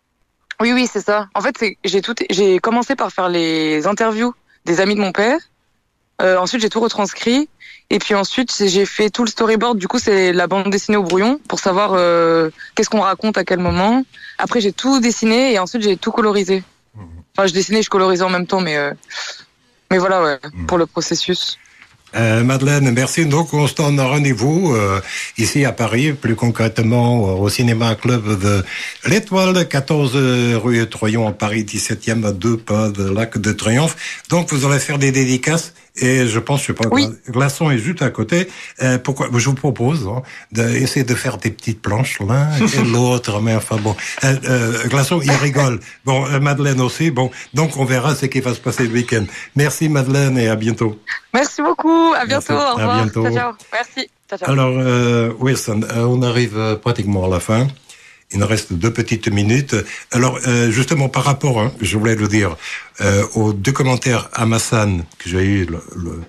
Speaker 12: Oui, oui, c'est ça. En fait, c'est, j'ai tout, j'ai commencé par faire les interviews des amis de mon père. Euh, ensuite, j'ai tout retranscrit. Et puis ensuite, j'ai fait tout le storyboard. Du coup, c'est la bande dessinée au brouillon pour savoir euh, qu'est-ce qu'on raconte à quel moment. Après, j'ai tout dessiné et ensuite, j'ai tout colorisé. Enfin, je dessinais, je colorisais en même temps, mais euh, mais voilà, ouais, pour le processus.
Speaker 2: Euh, Madeleine, merci. Donc, on se donne rendez-vous euh, ici à Paris, plus concrètement au Cinéma Club de l'Étoile, quatorze rue Troyon à Paris, dix-septième, à deux pas de l'Arc de Triomphe. Donc, vous allez faire des dédicaces et je pense, je sais pas, oui. Glaçon est juste à côté. Euh, pourquoi je vous propose hein, d'essayer de faire des petites planches l'un et l'autre, mais enfin bon. Euh, euh, Glaçon, il rigole. Bon, euh, Madeleine aussi. Bon, donc on verra ce qui va se passer le week-end. Merci Madeleine et à bientôt.
Speaker 12: Merci beaucoup. À bientôt.
Speaker 2: Merci.
Speaker 12: Au revoir.
Speaker 2: À bientôt.
Speaker 12: Ciao, ciao. Merci. Ciao, ciao.
Speaker 2: Alors, euh, Wilson, euh, on arrive euh, pratiquement à la fin. Il nous reste deux petites minutes. Alors, euh, justement, par rapport, hein, je voulais le dire, euh, aux deux commentaires Amasan que j'ai eu le, le,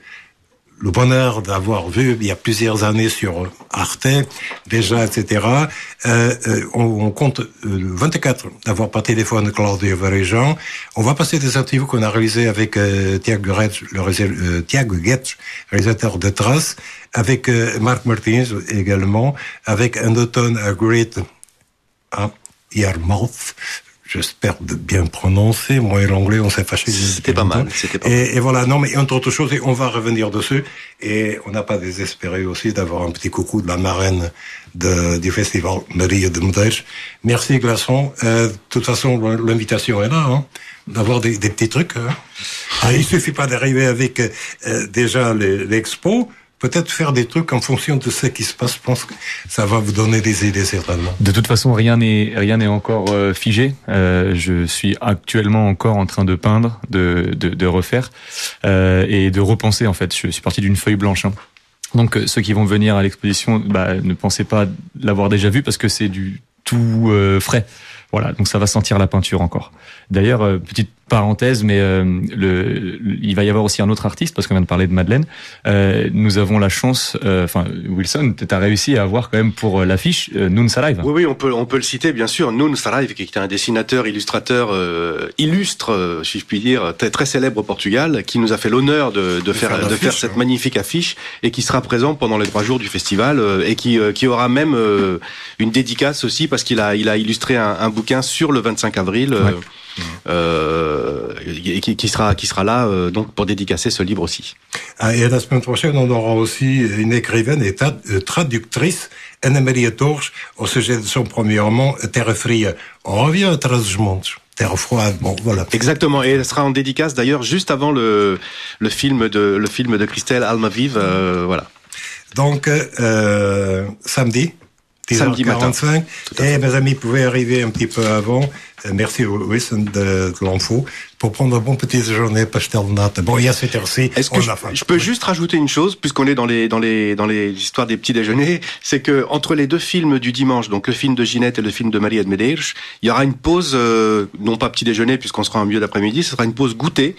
Speaker 2: le bonheur d'avoir vu il y a plusieurs années sur Arte, déjà, et cetera. Euh, euh, on, on compte euh, vingt-quatre d'avoir par téléphone Claudio Varejan. On va passer des interviews qu'on a réalisées avec euh, Tiago Getz, le euh, Tiago Getz, réalisateur de Trace, avec euh, Marc Martins également, avec Anton Agrit, à Yarmouth, j'espère de bien prononcer. Moi et l'anglais, on s'est fâché.
Speaker 3: C'était pas mal. C'était pas mal.
Speaker 2: Et, et voilà, non, mais entre autres choses, et on va revenir dessus. Et on n'a pas désespéré aussi d'avoir un petit coucou de la marraine de, du festival Maria de Medeiros. Merci Glaçon. Euh, de toute façon, l'invitation est là, hein, d'avoir des, des petits trucs. Hein. Ah, il suffit pas d'arriver avec euh, déjà les, l'expo. Peut-être faire des trucs en fonction de ce qui se passe. Je pense que ça va vous donner des idées certainement.
Speaker 4: De toute façon, rien n'est rien n'est encore euh, figé. Euh, je suis actuellement encore en train de peindre, de de, de refaire euh, et de repenser. En fait, je suis parti d'une feuille blanche. Hein. Donc ceux qui vont venir à l'exposition, bah, ne pensez pas l'avoir déjà vu parce que c'est du tout euh, frais. Voilà, donc ça va sentir la peinture encore. D'ailleurs, euh, petite parenthèse, mais euh, le, le, il va y avoir aussi un autre artiste, parce qu'on vient de parler de Madeleine. Euh, nous avons la chance, enfin euh, Wilson, tu as réussi à avoir quand même pour l'affiche euh, Nuno Saraiva.
Speaker 3: Oui, oui, on peut, on peut le citer bien sûr. Nuno Saraiva, qui était un dessinateur, illustrateur, euh, illustre, euh, si je puis dire, très, très célèbre au Portugal, qui nous a fait l'honneur de, de, de faire, faire de faire cette hein. magnifique affiche et qui sera présent pendant les trois jours du festival euh, et qui, euh, qui aura même euh, une dédicace aussi parce qu'il a, il a illustré un, un bouquin sur le vingt-cinq avril. Euh, ouais. Euh, qui, qui sera qui sera là euh, donc pour dédicacer ce livre aussi.
Speaker 2: Ah, et la semaine prochaine, on aura aussi une écrivaine et tra- traductrice, Ana Maria Torres, au sujet de son premier roman Terra Fria. On revient à Trás-os-Montes. Terre froide, bon, voilà.
Speaker 3: Exactement, et elle sera en dédicace d'ailleurs juste avant le le film de le film de Christelle Almaviv, euh, voilà.
Speaker 2: Donc euh, samedi.
Speaker 3: Samedi matin.
Speaker 2: Et mes amis pouvaient arriver un petit peu avant. Merci Wilson de, de l'info pour prendre un bon petit déjeuner, pastel de nata. Bon, il y a cette heure-ci.
Speaker 3: Est-ce que je, je peux juste rajouter une chose, puisqu'on est dans les dans les dans les histoires des petits déjeuners, c'est que entre les deux films du dimanche, donc le film de Ginette et le film de Maria de Medeiros, il y aura une pause, euh, non pas petit déjeuner puisqu'on sera en milieu d'après-midi, ce sera une pause goûter.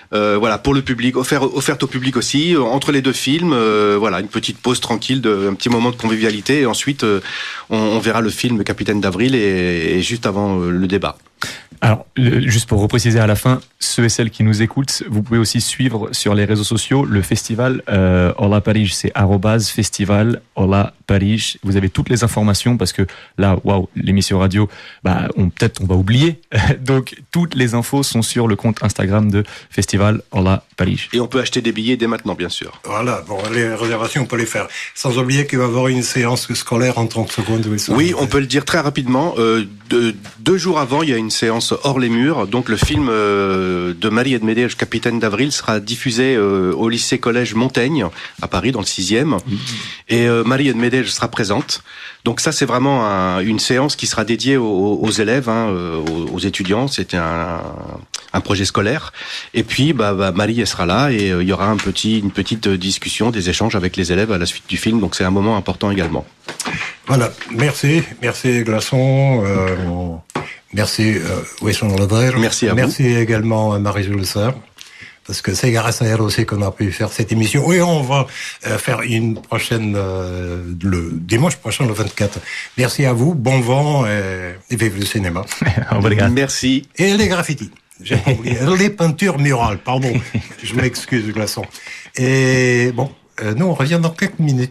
Speaker 3: Euh, voilà, pour le public, offert, offerte au public aussi, euh, entre les deux films, euh, voilà, une petite pause tranquille, de, un petit moment de convivialité, et ensuite euh, on, on verra le film Capitaine d'Avril et, et juste avant euh, le débat.
Speaker 4: Alors, le, juste pour repréciser à la fin, ceux et celles qui nous écoutent, vous pouvez aussi suivre sur les réseaux sociaux le festival euh, Hola Paris, c'est arrobase festival Hola Paris. Vous avez toutes les informations parce que là, waouh, l'émission radio, bah, on peut-être on va oublier. Donc, toutes les infos sont sur le compte Instagram de Festival Hola Paris.
Speaker 3: Et on peut acheter des billets dès maintenant, bien sûr.
Speaker 2: Voilà, bon, les réservations, on peut les faire. Sans oublier qu'il va y avoir une séance scolaire en trente secondes.
Speaker 3: Oui, on peut le dire très rapidement. Euh, deux, deux jours avant, il y a une séance hors les murs. Donc, le film euh, de Marie Medeiros, Capitaine d'Avril, sera diffusé euh, au lycée-collège Montaigne, à Paris, dans le sixième. Mmh. Et euh, Marie Medeiros sera présente. Donc ça, c'est vraiment un, une séance qui sera dédiée aux, aux élèves, hein, aux, aux étudiants. C'était un, un projet scolaire. Et puis, bah, bah, Marie, elle sera là et euh, il y aura un petit, une petite discussion, des échanges avec les élèves à la suite du film. Donc c'est un moment important également.
Speaker 2: Voilà, merci, merci Glaçon, euh, merci euh, Wesson Lever.
Speaker 3: Merci à
Speaker 2: merci
Speaker 3: vous.
Speaker 2: Merci également à Marie-Jules Serre. Parce que c'est grâce à elle aussi qu'on a pu faire cette émission. Oui, on va euh, faire une prochaine, euh, le dimanche prochain, le vingt-quatre. Merci à vous, bon vent et, et vive le cinéma.
Speaker 3: Merci.
Speaker 2: Et les graffitis. J'ai pas oublié. Les peintures murales, pardon. Je m'excuse, Glaçon. Et bon, euh, nous on revient dans quelques minutes.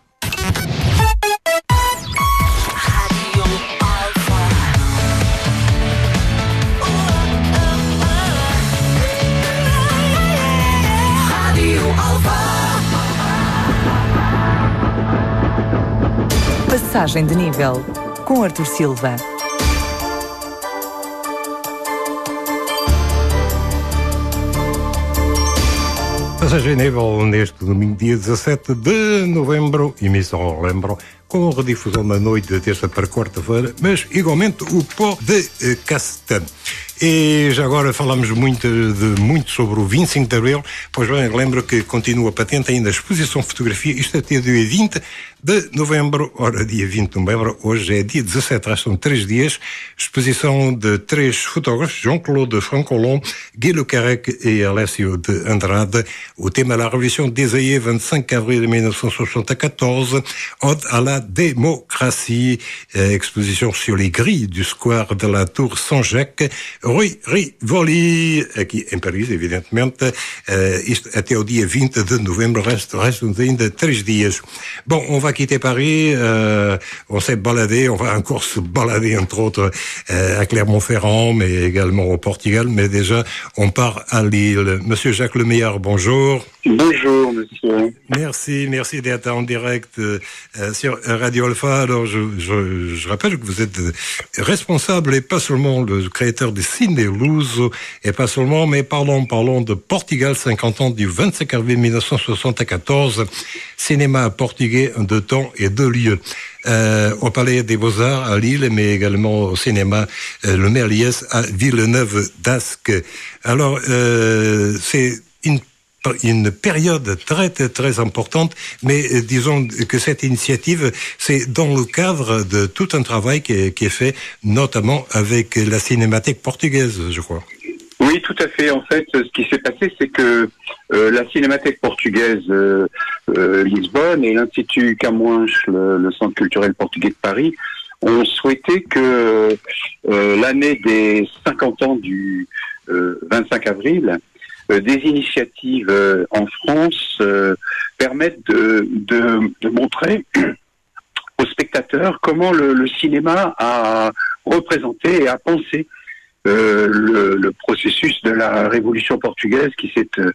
Speaker 1: Passagem de nível, com Arthur Silva.
Speaker 2: Passagem de nível neste domingo, dia dezassete de novembro, emissão, lembro, com redifusão na noite de terça para quarta-feira, mas igualmente o pó de Castano. E já agora falamos muito, de, muito sobre o vinte e cinco de Abril, pois bem, lembro que continua patente ainda a exposição de fotografia, isto até dia vinte de novembro, ora dia vinte de novembro, hoje é dia dezassete, são três dias, exposição de três fotógrafos, Jean-Claude Francolon, Guy Le Carrec e Alessio de Andrade. O tema é a Révolution des aïeux, vingt-cinq avril mille neuf cent soixante-quatorze, Ode à la démocratie, euh, exposition sur les grilles du square de la Tour Saint-Jacques, Rui Rivoli, aqui em Paris, evidentemente, uh, isto até o dia vinte de novembro, restam reste ainda três dias. Bon, on va quitter Paris, uh, on s'est baladé, on va encore se balader, entre autres, uh, à Clermont-Ferrand, mais également au Portugal, mais déjà, on part à Lille. Monsieur Jacques Lemeillard, bonjour.
Speaker 13: Bonjour, monsieur.
Speaker 2: Merci, merci d'être en direct euh, sur Radio Alpha. Alors, je, je, je rappelle que vous êtes responsable et pas seulement le créateur de Ciné Luso, et pas seulement, mais parlons, parlons de Portugal, cinquante ans du vingt-cinq avril mille neuf cent soixante-quatorze, cinéma portugais de temps et de lieu. Euh, au Palais des Beaux-Arts à Lille, mais également au cinéma euh, Le Merliès à Villeneuve d'Ascq. Alors, euh, c'est une une période très, très, très importante, mais euh, disons que cette initiative, c'est dans le cadre de tout un travail qui est, qui est fait, notamment avec la Cinémathèque portugaise, je crois.
Speaker 13: Oui, tout à fait. En fait, ce qui s'est passé, c'est que euh, la Cinémathèque portugaise euh, euh, Lisbonne et l'Institut Camões, le, le Centre culturel portugais de Paris, ont souhaité que euh, l'année des cinquante ans du euh, vingt-cinq avril, Euh, des initiatives euh, en France euh, permettent de, de, de montrer aux spectateurs comment le, le cinéma a représenté et a pensé euh, le, le processus de la révolution portugaise qui s'est euh,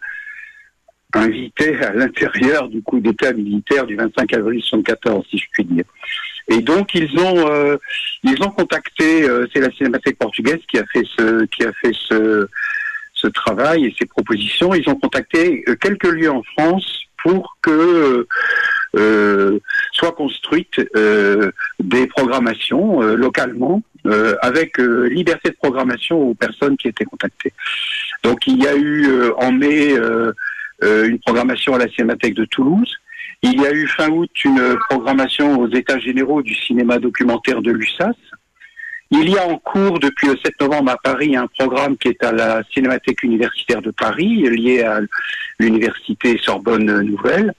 Speaker 13: invité à l'intérieur du coup d'État militaire du vingt-cinq avril soixante-quatorze, si je puis dire. Et donc ils ont euh, ils ont contacté, euh, c'est la Cinémathèque portugaise qui a fait ce qui a fait ce ce travail et ces propositions. Ils ont contacté quelques lieux en France pour que euh, soient construites euh, des programmations euh, localement euh, avec euh, liberté de programmation aux personnes qui étaient contactées. Donc il y a eu euh, en mai euh, euh, une programmation à la Cinémathèque de Toulouse. Il y a eu fin août une programmation aux États généraux du cinéma documentaire de l'U S A S. il y a en cours depuis le sept novembre à Paris un programme qui est à la Cinémathèque universitaire de Paris, lié à l'université Sorbonne Nouvelle.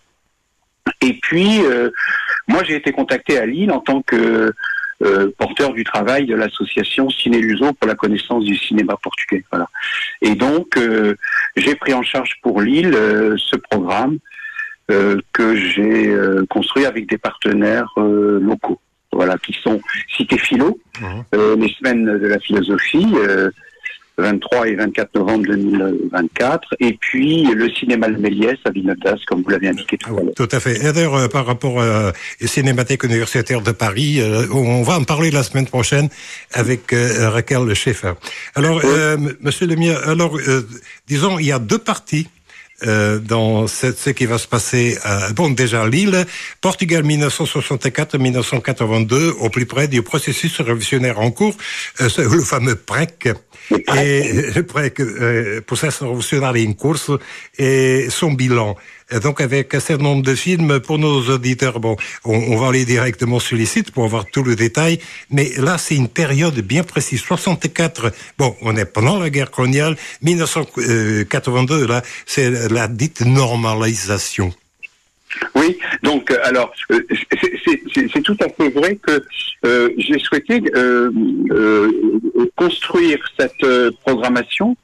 Speaker 13: Et puis, euh, moi j'ai été contacté à Lille en tant que euh, porteur du travail de l'association Ciné Luso pour la connaissance du cinéma portugais. Voilà. Et donc, euh, j'ai pris en charge pour Lille euh, ce programme euh, que j'ai euh, construit avec des partenaires euh, locaux. Voilà, qui sont Cité Philo, mmh. euh, les semaines de la philosophie, euh, vingt-trois et vingt-quatre novembre deux mille vingt-quatre, et puis le cinéma Le Méliès à Villeneuve-d'Ascq, comme vous l'avez indiqué tout à l'heure.
Speaker 2: Tout à fait. Et d'ailleurs, euh, par rapport à la Cinémathèque universitaire de Paris, euh, on va en parler la semaine prochaine avec euh, Raquel Schaeffer. Alors, oui. euh, Monsieur Lemierre, alors, euh, disons, il y a deux parties. Euh, dans ce, ce qui va se passer à, bon, déjà Lille, Portugal mille neuf cent soixante-quatre à mille neuf cent quatre-vingt-deux, au plus près du processus révolutionnaire en cours, euh, le fameux P R E C, et le P R E C, euh, processus révolutionnaire en cours, et son bilan. Et donc avec un certain nombre de films, pour nos auditeurs, bon, on, on va aller directement sur les sites pour avoir tout le détail, mais là c'est une période bien précise. soixante-quatre, bon, on est pendant la guerre coloniale, mille neuf cent quatre-vingt-deux, là, c'est la dite normalisation.
Speaker 13: Oui, donc alors euh, c'est, c'est, c'est tout à fait vrai que euh, j'ai souhaité euh, euh, construire cette euh, programmation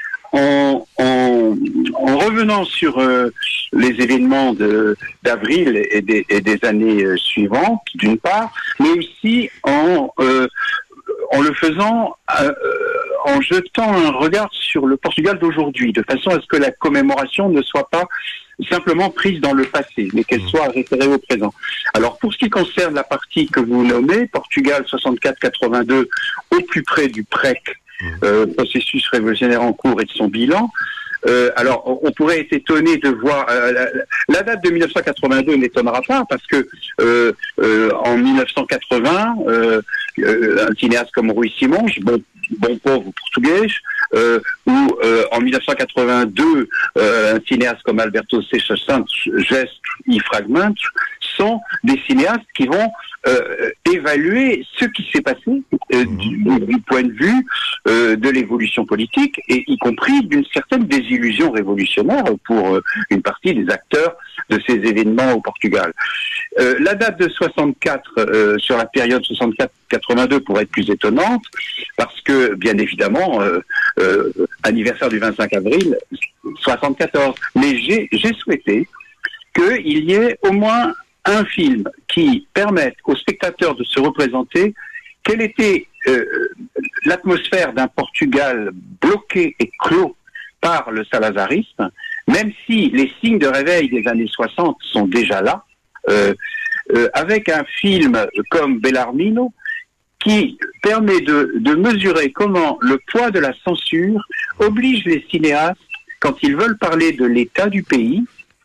Speaker 13: en, en, en revenant sur euh, les événements de, d'avril et des, et des années euh, suivantes, d'une part, mais aussi en euh, en le faisant, euh, en jetant un regard sur le Portugal d'aujourd'hui, de façon à ce que la commémoration ne soit pas simplement prise dans le passé, mais qu'elle soit référée au présent. Alors, pour ce qui concerne la partie que vous nommez, Portugal soixante-quatre quatre-vingt-deux, au plus près du P R E C, euh, processus révolutionnaire en cours et de son bilan, Euh, alors, on pourrait être étonné de voir euh, la, la date de mille neuf cent quatre-vingt-deux n'étonnera pas parce que euh, euh, en mille neuf cent quatre-vingts, euh, euh, un cinéaste comme Rui Simões, bon, bon pauvre portugais, euh, ou euh, en mille neuf cent quatre-vingt-deux, euh, un cinéaste comme Alberto Seixas Santos, Geste y Fragmentos, sont des cinéastes qui vont euh, évaluer ce qui s'est passé euh, du, du point de vue euh, de l'évolution politique et y compris d'une certaine désillusion révolutionnaire pour euh, une partie des acteurs de ces événements au Portugal. Euh, la date de soixante-quatre euh, sur la période soixante-quatre quatre-vingt-deux pourrait être plus étonnante parce que bien évidemment euh, euh, anniversaire du vingt-cinq avril soixante-quatorze, mais j'ai, j'ai souhaité qu'il y ait au moins un film qui permette aux spectateurs de se représenter quelle était euh, l'atmosphère d'un Portugal bloqué et clos par le salazarisme, même si les signes de réveil des années soixante sont déjà là, euh, euh, avec un film comme Bellarmino qui permet de, de mesurer comment le poids de la censure oblige les cinéastes, quand ils veulent parler de l'état du pays,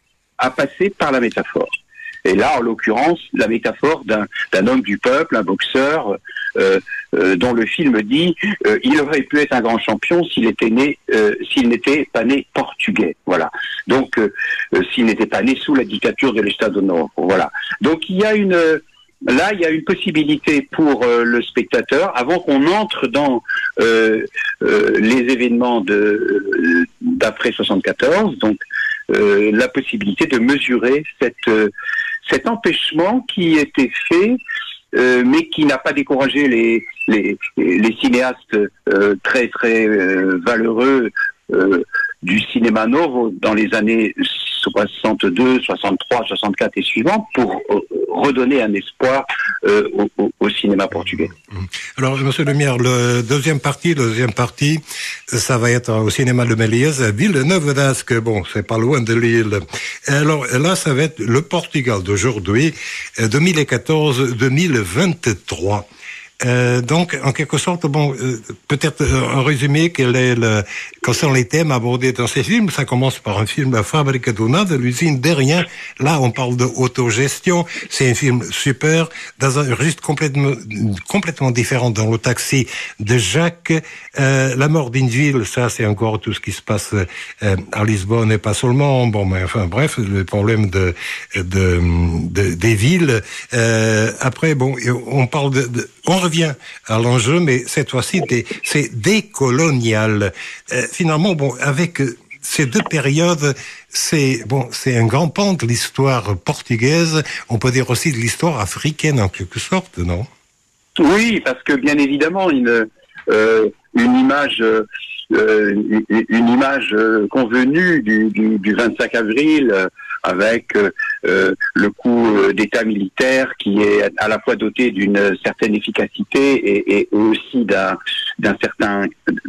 Speaker 13: à passer par la métaphore. Et là, en l'occurrence, la métaphore d'un, d'un homme du peuple, un boxeur, euh, euh, dont le film dit euh, il aurait pu être un grand champion s'il était né, euh, s'il n'était pas né portugais. Voilà. Donc, euh, euh, s'il n'était pas né sous la dictature de l'Estado Novo. Voilà. Donc, il y a une là, il y a une possibilité pour euh, le spectateur, avant qu'on entre dans euh, euh, les événements de euh, d'après soixante-quatorze, donc euh, la possibilité de mesurer cette euh, cet empêchement qui était fait, euh, mais qui n'a pas découragé les les, les cinéastes euh, très très euh, valeureux euh, du cinéma novo dans les années soixante-deux, soixante-trois, soixante-quatre et suivantes pour euh, redonner un espoir euh, au, au, au cinéma portugais.
Speaker 2: Alors, Monsieur Lemierre, le deuxième partie, le deuxième partie, ça va être au cinéma de Méliès, à Villeneuve-d'Ascq. Bon, c'est pas loin de Lille. Alors là, ça va être le Portugal d'aujourd'hui, deux mille quatorze deux mille vingt-trois. Euh, donc, en quelque sorte, bon, euh, peut-être euh, en résumé, quel est le, concernant les thèmes abordés dans ces films, ça commence par un film à Fábrica do Nada, l'usine de rien. Là, on parle de autogestion. C'est un film super, dans un registre complètement, complètement différent dans le taxi de Jacques. Euh, la mort d'une ville, ça, c'est encore tout ce qui se passe euh, à Lisbonne et pas seulement. Bon, mais enfin, bref, le problème de, de, de des villes. Euh, après, bon, on parle de, de on revient à l'enjeu, mais cette fois-ci, des, c'est décolonial. Euh, finalement, bon, avec euh, ces deux périodes, c'est bon, c'est un grand pan de l'histoire portugaise. On peut dire aussi de l'histoire africaine en quelque sorte, non?
Speaker 13: Oui, parce que bien évidemment, une euh, une image. Euh, Euh, une image euh, convenue du, du, du vingt-cinq avril euh, avec euh, euh, le coup euh, d'État militaire qui est à la fois doté d'une certaine efficacité et, et aussi d'un, d'un certain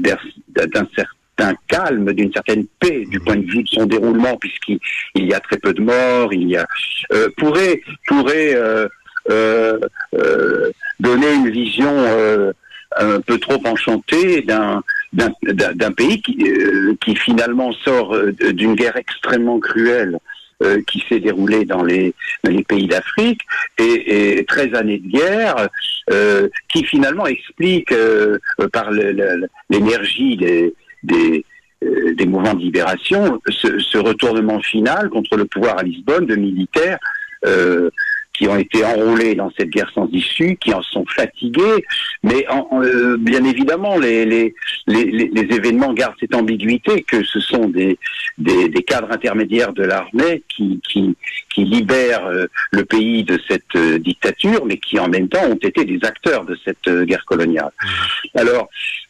Speaker 13: d'un certain calme, d'une certaine paix du point de vue de son déroulement, puisqu'il il y a très peu de morts, il y a euh, pourrait pourrait euh, euh, euh, donner une vision euh, un peu trop enchantée d'un d'un, d'un pays qui, euh, qui finalement sort euh, d'une guerre extrêmement cruelle euh, qui s'est déroulée dans les, dans les pays d'Afrique et, et treize années de guerre euh, qui finalement explique euh, par le, le, l'énergie des, des, euh, des mouvements de libération ce, ce retournement final contre le pouvoir à Lisbonne de militaires euh, qui ont été enrôlés dans cette guerre sans issue, qui en sont fatigués, mais en, en, euh, bien évidemment, les, les, les, les événements gardent cette ambiguïté que ce sont des, des, des cadres intermédiaires de l'armée qui, qui, qui libèrent euh, le pays de cette euh, dictature, mais qui en même temps ont été des acteurs de cette euh, guerre coloniale. Alors,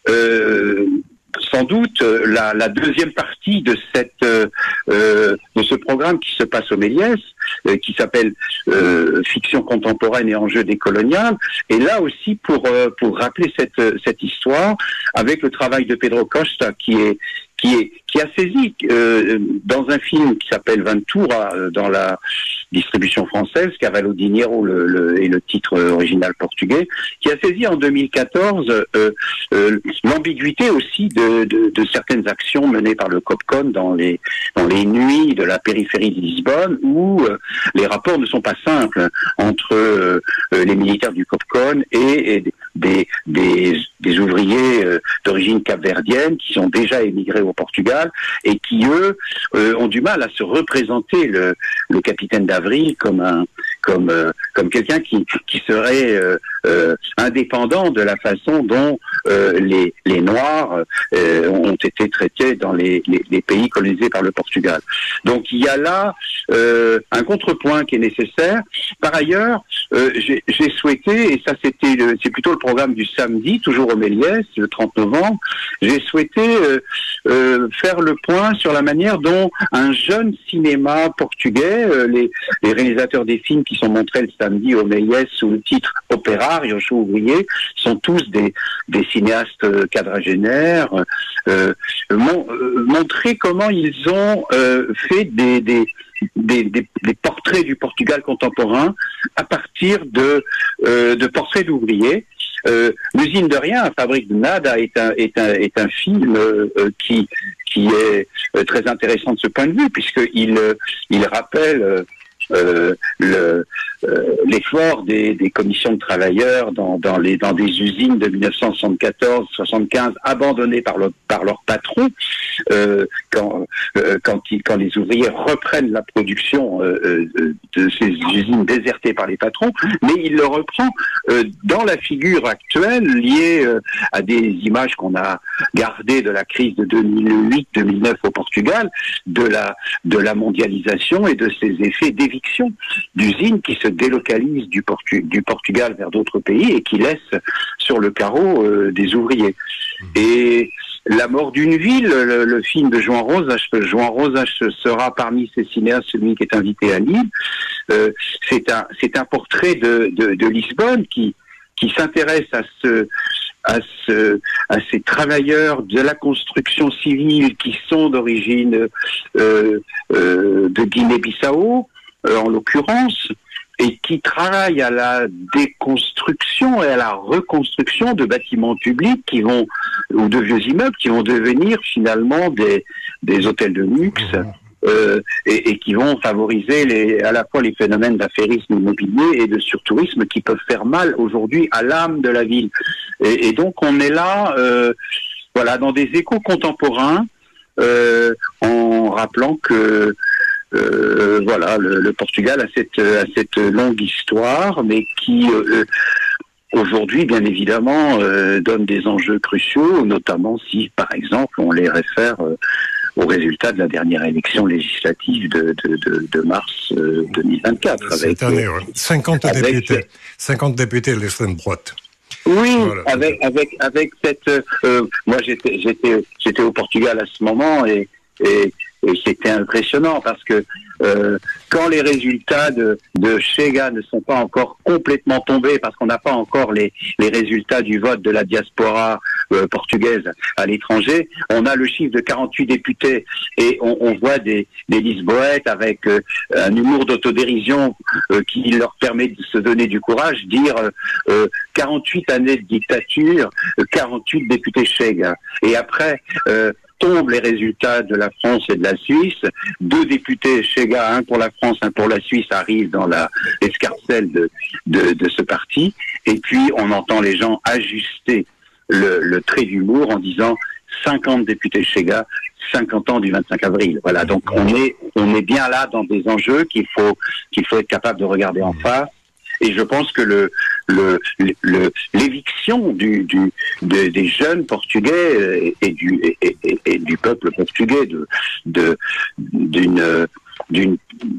Speaker 13: euh, sans doute la, la deuxième partie de cette euh, de ce programme qui se passe au Méliès, euh, qui s'appelle euh, Fiction contemporaine et enjeux décoloniales, et là aussi pour euh, pour rappeler cette cette histoire avec le travail de Pedro Costa qui est qui est qui a saisi euh, dans un film qui s'appelle Ventura euh, dans la distribution française, Cavalo Dinheiro le, le, et le titre original portugais, qui a saisi en deux mille quatorze euh, euh, l'ambiguïté aussi de, de, de certaines actions menées par le COPCON dans les dans les nuits de la périphérie de Lisbonne, où euh, les rapports ne sont pas simples entre euh, les militaires du COPCON et, et des, des, des ouvriers euh, d'origine capverdienne qui sont déjà émigrés au Portugal et qui, eux, euh, ont du mal à se représenter le, le capitaine d'Avril comme un comme euh, comme quelqu'un qui qui serait euh, euh, indépendant de la façon dont euh, les les Noirs euh, ont été traités dans les, les les pays colonisés par le Portugal. Donc il y a là euh, un contrepoint qui est nécessaire. Par ailleurs, euh, j'ai, j'ai souhaité, et ça c'était le, c'est plutôt le programme du samedi, toujours au Méliès, le trente novembre, j'ai souhaité euh, euh, faire le point sur la manière dont un jeune cinéma portugais, euh, les, les réalisateurs des films qui sont montrés le samedi au Méliès sous le titre Operário, Show ouvrier, sont tous des, des cinéastes quadragénaires, euh, mon, euh, montrer comment ils ont euh, fait des, des Des, des, des portraits du Portugal contemporain à partir de, euh, de portraits d'ouvriers. Euh, L'usine de rien, Fabrique de Nada est un, est un, est un film euh, qui, qui est euh, très intéressant de ce point de vue, puisqu'il euh, il rappelle euh, Euh, le, euh, l'effort des, des commissions de travailleurs dans, dans, les, dans des usines de dix-neuf cent soixante-quatorze soixante-quinze abandonnées par, le, par leur patron euh, quand, euh, quand, ils, quand les ouvriers reprennent la production euh, de ces usines désertées par les patrons, mais il le reprend euh, dans la figure actuelle liée euh, à des images qu'on a gardées de la crise de deux mille huit deux mille neuf au Portugal, de la, de la mondialisation et de ses effets d'éviction d'usines qui se délocalisent du, Portu- du Portugal vers d'autres pays et qui laissent sur le carreau euh, des ouvriers. Et La mort d'une ville, le, le film de João Rosas, João Rosas sera parmi ces cinéastes celui qui est invité à Lille. Euh, c'est un c'est un portrait de, de, de Lisbonne qui qui s'intéresse à ce à ce à ces travailleurs de la construction civile qui sont d'origine euh, euh, de Guinée-Bissau, euh, en l'occurrence, et qui travaillent à la déconstruction et à la reconstruction de bâtiments publics qui vont, ou de vieux immeubles qui vont devenir finalement des, des hôtels de luxe, euh, et, et qui vont favoriser les, à la fois les phénomènes d'affairisme immobilier et de surtourisme qui peuvent faire mal aujourd'hui à l'âme de la ville. Et, et donc on est là, euh, voilà, dans des échos contemporains, euh, en rappelant que Euh, voilà, le, le Portugal a cette, a cette longue histoire, mais qui euh, aujourd'hui, bien évidemment, euh, donne des enjeux cruciaux, notamment si, par exemple, on les réfère euh, aux résultats de la dernière élection législative de, de, de, de mars euh, deux mille vingt-quatre.
Speaker 2: Cette
Speaker 13: avec,
Speaker 2: année, ouais. cinquante
Speaker 13: avec,
Speaker 2: députés, cinquante députés de l'extrême droite.
Speaker 13: Oui,
Speaker 2: voilà.
Speaker 13: avec avec avec cette. Euh, moi, j'étais j'étais j'étais au Portugal à ce moment et et, et c'était impressionnant parce que euh, quand les résultats de de Chega ne sont pas encore complètement tombés parce qu'on n'a pas encore les les résultats du vote de la diaspora euh, portugaise à l'étranger, on a le chiffre de quarante-huit députés et on, on voit des des Lisboètes avec euh, un humour d'autodérision euh, qui leur permet de se donner du courage, dire euh, quarante-huit années de dictature, quarante-huit députés Chega. Et après euh, tombent les résultats de la France et de la Suisse. Deux députés Chega, un pour la France, un pour la Suisse, arrivent dans la escarcelle de, de, de ce parti. Et puis, on entend les gens ajuster le, le trait d'humour en disant cinquante députés Chega, cinquante ans du vingt-cinq avril. Voilà. Donc, on est, on est bien là dans des enjeux qu'il faut, qu'il faut être capable de regarder en face. Et je pense que le, le, le, l'éviction du, du, de, des jeunes portugais et du, et, et, et du peuple portugais de, de, d'une, d'une,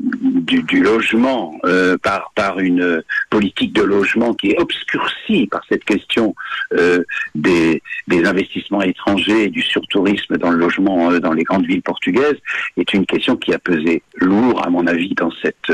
Speaker 13: du, du logement euh, par, par une politique de logement qui est obscurcie par cette question euh, des, des investissements étrangers et du surtourisme dans le logement euh, dans les grandes villes portugaises est une question qui a pesé lourd, à mon avis, dans cette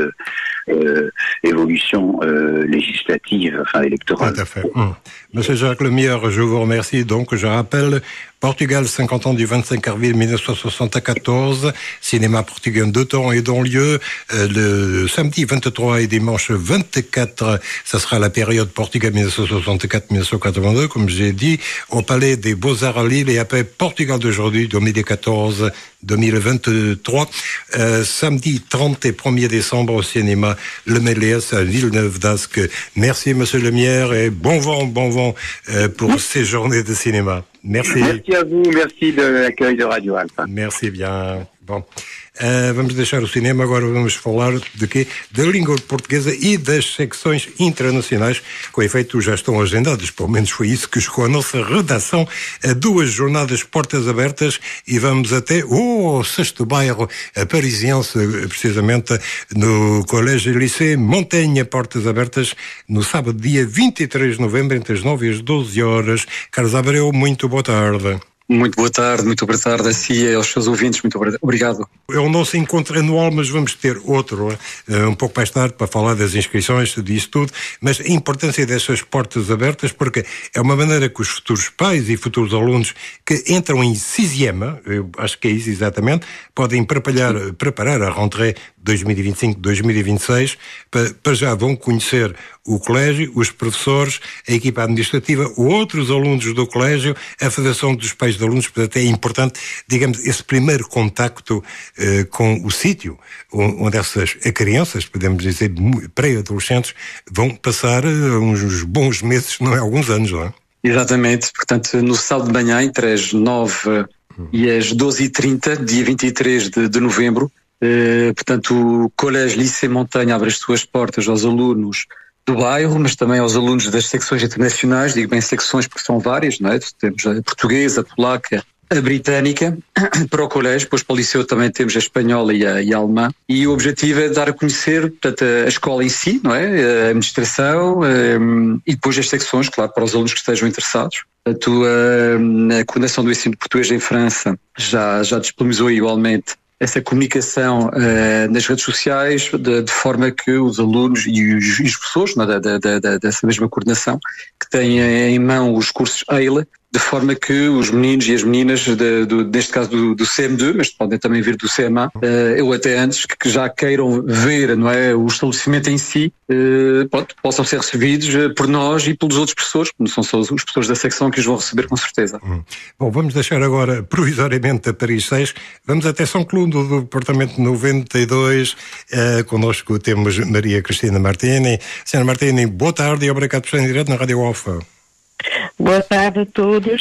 Speaker 13: euh, évolution euh, législative, enfin électorale.
Speaker 2: Tout à fait. Mmh. Monsieur Jacques Lemierre, je vous remercie. Donc, je rappelle, Portugal, cinquante ans du vingt-cinq avril mille neuf cent soixante-quatorze, cinéma portugais de temps et don lieu, euh, le samedi vingt-trois et dimanche vingt-quatre, ça sera la période Portugal mille neuf cent soixante-quatre à mille neuf cent quatre-vingt-deux, comme j'ai dit, au Palais des Beaux-Arts à Lille, et après Portugal d'aujourd'hui, deux mille quatorze à deux mille vingt-trois, euh, samedi trente et premier décembre au cinéma Le Méliès à Villeneuve-d'Ascq. Merci Monsieur Lemierre et bon vent, bon vent euh, pour ces journées de cinéma. Merci.
Speaker 13: Merci à vous, merci de l'accueil de Radio Alfa.
Speaker 2: Merci bien. Bom, uh, vamos deixar o cinema, agora vamos falar de quê? Da língua portuguesa e das secções internacionais, com efeito já estão agendadas, pelo menos foi isso que chegou à nossa redação, a duas jornadas portas abertas e vamos até o sexto bairro parisiense, precisamente no Colégio Lycée Montaigne, portas abertas no sábado, dia vinte e três de novembro, entre as nove e as doze horas. Carlos Abreu, muito boa tarde.
Speaker 14: Muito boa tarde, muito boa tarde a si e aos seus ouvintes, muito obrigado.
Speaker 2: É o nosso encontro anual, mas vamos ter outro um pouco mais tarde para falar das inscrições, disso tudo, mas a importância dessas portas abertas, porque é uma maneira que os futuros pais e futuros alunos que entram em sixième, eu acho que é isso exatamente, podem preparar, preparar a rentrée dois mil e vinte e cinco, dois mil e vinte e seis, para, para já vão conhecer o colégio, os professores, a equipa administrativa, outros alunos do colégio, a Federação dos Pais de Alunos. Portanto, é importante, digamos, esse primeiro contacto eh, com o sítio onde essas crianças, podemos dizer, pré-adolescentes, vão passar uns bons meses, não é? Alguns anos, não é?
Speaker 14: Exatamente. Portanto, no sábado de manhã, entre as nove e as doze e trinta, dia vinte e três de, de novembro, eh, portanto, o Colégio Lycée Montaigne abre as suas portas aos alunos do bairro, mas também aos alunos das secções internacionais, digo bem secções porque são várias, não é? Temos a portuguesa, a polaca, a britânica, para o colégio, depois para o liceu também temos a espanhola e a, e a alemã, e o objetivo é dar a conhecer, portanto, a escola em si, não é? A administração, um, e depois as secções, claro, para os alunos que estejam interessados. Portanto, a, a Coordenação do Ensino Português em França já, já disponibilizou igualmente essa comunicação uh, nas redes sociais, de, de forma que os alunos e os, e os professores, não, da, da, da, dessa mesma coordenação, que têm em mão os cursos E I L, de forma que os meninos e as meninas, de, do, neste caso do, do C M dois, mas podem também vir do C M A, uh, ou até antes, que, que já queiram ver, não é, o estabelecimento em si, uh, pronto, possam ser recebidos uh, por nós e pelos outros professores, que não são só os professores da secção que os vão receber com certeza.
Speaker 2: Hum. Bom, vamos deixar agora provisoriamente a Paris seis, vamos até São Clundo, do departamento noventa e dois, uh, connosco temos Maria Cristina Martini. Senhora Martini, boa tarde e obrigado por estar em direto na Rádio Alfa.
Speaker 15: Boa tarde a todos.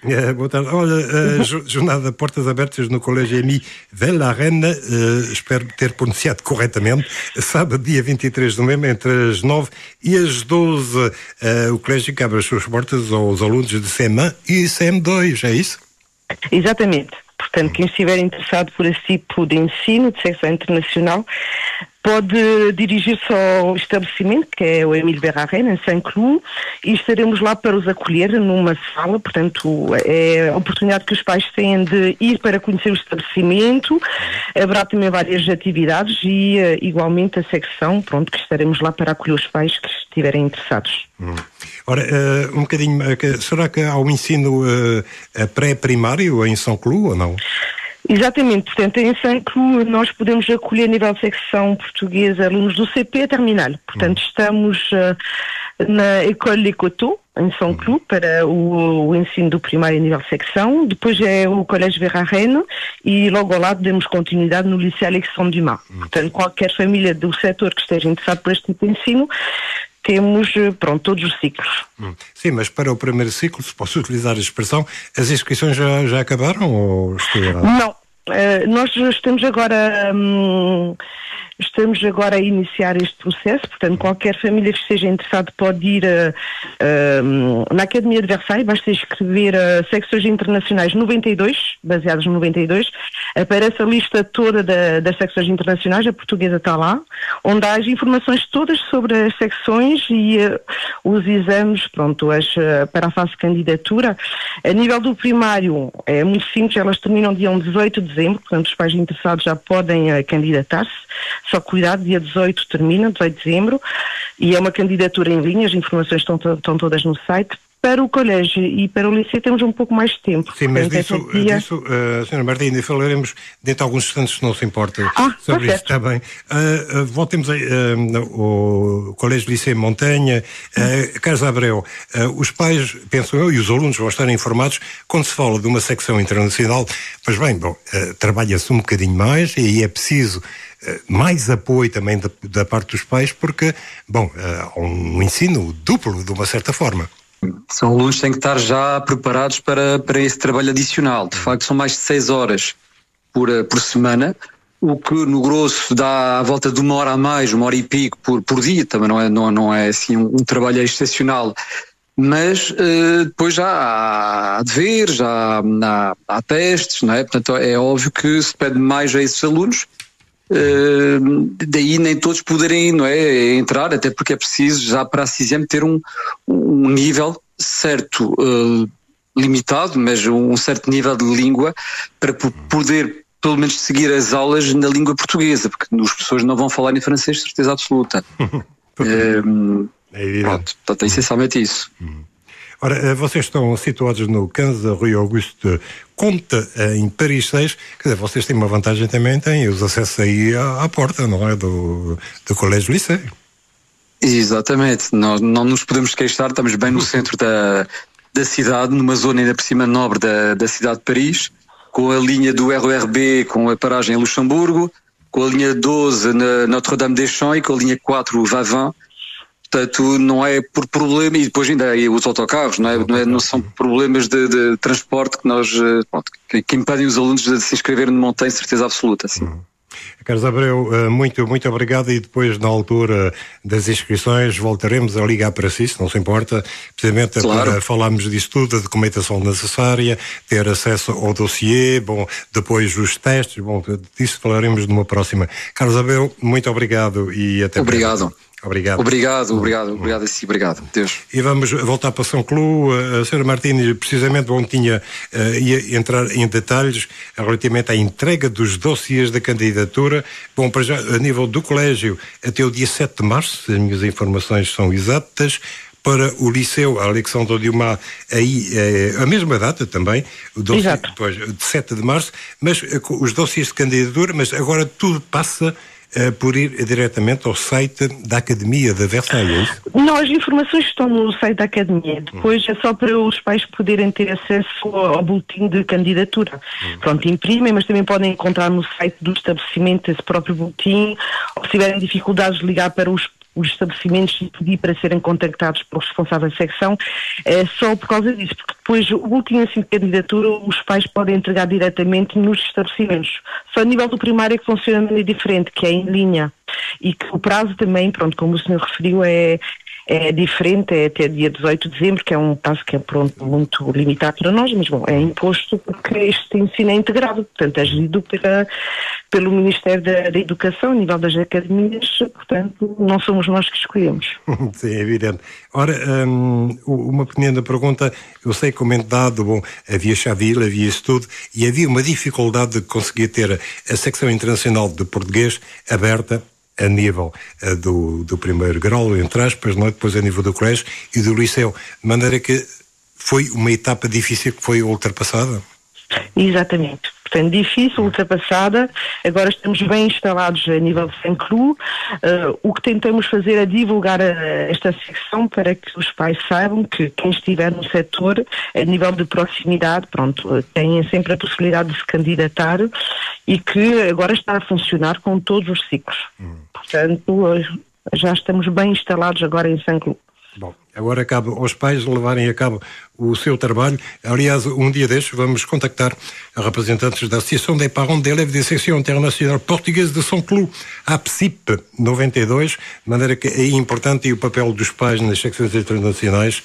Speaker 2: É, boa tarde. Olha, a jornada Portas Abertas no Colégio Emi Vellarena, uh, espero ter pronunciado corretamente, sábado, dia vinte e três de novembro, entre as nove e as doze. Uh, o colégio que abre as suas portas aos alunos de C M um e C M dois, é isso?
Speaker 15: Exatamente. Portanto, quem estiver interessado por esse tipo de ensino, de secção internacional, pode dirigir-se ao estabelecimento, que é o Émile Verhaeren, em Saint-Cloud, e estaremos lá para os acolher numa sala. Portanto, é a oportunidade que os pais têm de ir para conhecer o estabelecimento. Haverá também várias atividades e, igualmente, a secção, pronto, que estaremos lá para acolher os pais que estiverem interessados.
Speaker 2: Hum. Ora, uh, um bocadinho, uh, será que há o ensino uh, pré-primário em Saint-Cloud ou não?
Speaker 15: Exatamente, portanto, em Saint-Cloud nós podemos acolher a nível de secção portuguesa alunos do C P a terminal. Portanto, hum. estamos uh, na École Les Coteaux, em Saint-Cloud, hum. para o, o ensino do primário a nível de secção. Depois é o Colégio Verhaeren e logo ao lado demos continuidade no Lycée Alexandre Dumas. Hum. Portanto, qualquer família do setor que esteja interessado por este tipo de ensino, temos, pronto, todos os ciclos.
Speaker 2: Hum. Sim, mas para o primeiro ciclo, se posso utilizar a expressão, as inscrições já, já acabaram ou estou errado?
Speaker 15: Não, uh, nós estamos agora hum, estamos agora a iniciar este processo, portanto qualquer família que esteja interessada pode ir uh, uh, na Academia de Versailles, basta escrever uh, secções internacionais noventa e dois, baseadas no noventa e dois, aparece a lista toda da, das secções internacionais, a portuguesa está lá, onde há as informações todas sobre as secções e uh, os exames, pronto, as, uh, para a fase de candidatura. A nível do primário é muito simples, elas terminam dia dezoito de dezembro, portanto os pais interessados já podem uh, candidatar-se, só cuidado, dia dezoito termina, dezoito de dezembro, e é uma candidatura em linha, as informações estão, to- estão todas no site. Para o colégio e para o liceu temos um pouco mais de tempo.
Speaker 2: Sim, mas disso, dia... disso uh, senhora Martina, falaremos dentro de alguns instantes, se não se importa, ah, sobre isso, está bem. Uh, uh, voltemos ao uh, Colégio Liceu Montanha. Uh, Carlos Abreu, uh, os pais, penso eu, e os alunos vão estar informados, quando se fala de uma secção internacional, pois bem, bom, uh, trabalha-se um bocadinho mais e aí é preciso mais apoio também da, da parte dos pais, porque, bom, há um ensino duplo, de uma certa forma.
Speaker 14: São alunos que têm que estar já preparados para, para esse trabalho adicional. De facto, são mais de seis horas por, por semana, o que no grosso dá à volta de uma hora a mais, uma hora e pico por, por dia. Também não é, não, não é assim um, um trabalho excepcional. Mas uh, depois já há deveres, já há, há testes, não é? Portanto, é óbvio que se pede mais a esses alunos. Uh, daí nem todos poderem, não é, entrar, até porque é preciso já para a CISEM ter um, um nível certo, uh, limitado, mas um certo nível de língua para p- poder pelo menos seguir as aulas na língua portuguesa, porque as pessoas não vão falar em francês, certeza absoluta. uh,
Speaker 2: é evidente.
Speaker 14: Pronto, portanto, é essencialmente isso.
Speaker 2: Uhum. Ora, vocês estão situados no quinze Rue Auguste Comte, em Paris seis, quer dizer, vocês têm uma vantagem também, têm os acessos aí à, à porta, não é? Do, do Colégio Liceu.
Speaker 14: Exatamente, nós não nos podemos queixar, estamos bem no centro da, da cidade, numa zona ainda por cima nobre da, da cidade de Paris, com a linha do R O R B, com a paragem em Luxemburgo, com a linha doze na Notre-Dame-des-Champs e com a linha quatro Vavin. Portanto, não é por problema, e depois ainda há os autocarros, não, é? Não, é, não são problemas de, de transporte que nós, pronto, que, que impedem os alunos de se inscreverem no Montanha, certeza absoluta, sim.
Speaker 2: Uhum. Carlos Abreu, muito, muito obrigado, e depois, na altura das inscrições, voltaremos a ligar para si, se não se importa, precisamente claro, para falarmos disso tudo, a documentação necessária, ter acesso ao dossiê, bom, depois os testes, bom, disso falaremos numa próxima. Carlos Abreu, muito obrigado e até
Speaker 14: Obrigado.
Speaker 2: Breve. Obrigado.
Speaker 14: Obrigado, obrigado, obrigado, sim, obrigado. Deus.
Speaker 2: E vamos voltar para São Cloud. A senhora Martins, precisamente, bom, tinha, uh, ia entrar em detalhes relativamente à entrega dos dossiês da candidatura. Bom, para já, a nível do colégio, até o dia sete de março, se as minhas informações são exatas. Para o Liceu Alexandre Dumas, aí é a mesma data também, o dossiê, depois, de sete de março, mas uh, os dossiês de candidatura, mas agora tudo passa por ir diretamente ao site da Academia de Versailles.
Speaker 15: Não, as informações estão no site da Academia. Depois é só para os pais poderem ter acesso ao boletim de candidatura. Hum. Pronto, imprimem, mas também podem encontrar no site do estabelecimento esse próprio boletim, ou se tiverem dificuldades de ligar para os os estabelecimentos e pedir para serem contactados pelo responsável da secção, é só por causa disso, porque depois o último assim de candidatura os pais podem entregar diretamente nos estabelecimentos. Só a nível do primário é que funciona de maneira diferente, que é em linha, e que o prazo também, pronto, como o senhor referiu, é é diferente, é até dia dezoito de dezembro, que é um prazo que é pronto, muito limitado para nós, mas bom, é imposto porque este ensino é integrado, portanto é gerido pela, pelo Ministério da, da Educação, a nível das academias, portanto não somos nós que escolhemos.
Speaker 2: Sim, é evidente. Ora, hum, uma pequena pergunta, eu sei que comentado, bom, havia Chaville, havia isso tudo, e havia uma dificuldade de conseguir ter a secção internacional de português aberta a nível uh, do, do primeiro grau, entre aspas, não é? Depois a nível do colégio e do liceu, de maneira que foi uma etapa difícil que foi ultrapassada?
Speaker 15: Exatamente. Portanto, difícil, ultrapassada. Agora estamos bem instalados a nível de Saint-Cloud. Uh, o que tentamos fazer é divulgar a, esta secção para que os pais saibam que quem estiver no setor, a nível de proximidade, pronto, tem sempre a possibilidade de se candidatar e que agora está a funcionar com todos os ciclos. Hum. Portanto, já estamos bem instalados agora em Saint-Cloud.
Speaker 2: Bom, agora cabe aos pais levarem a cabo o seu trabalho. Aliás, um dia destes vamos contactar representantes da Associação des Parents d'Élèves da Seção Internacional Portuguesa de Saint-Cloud, a P S I P noventa e dois, de maneira que é importante e o papel dos pais nas secções internacionais,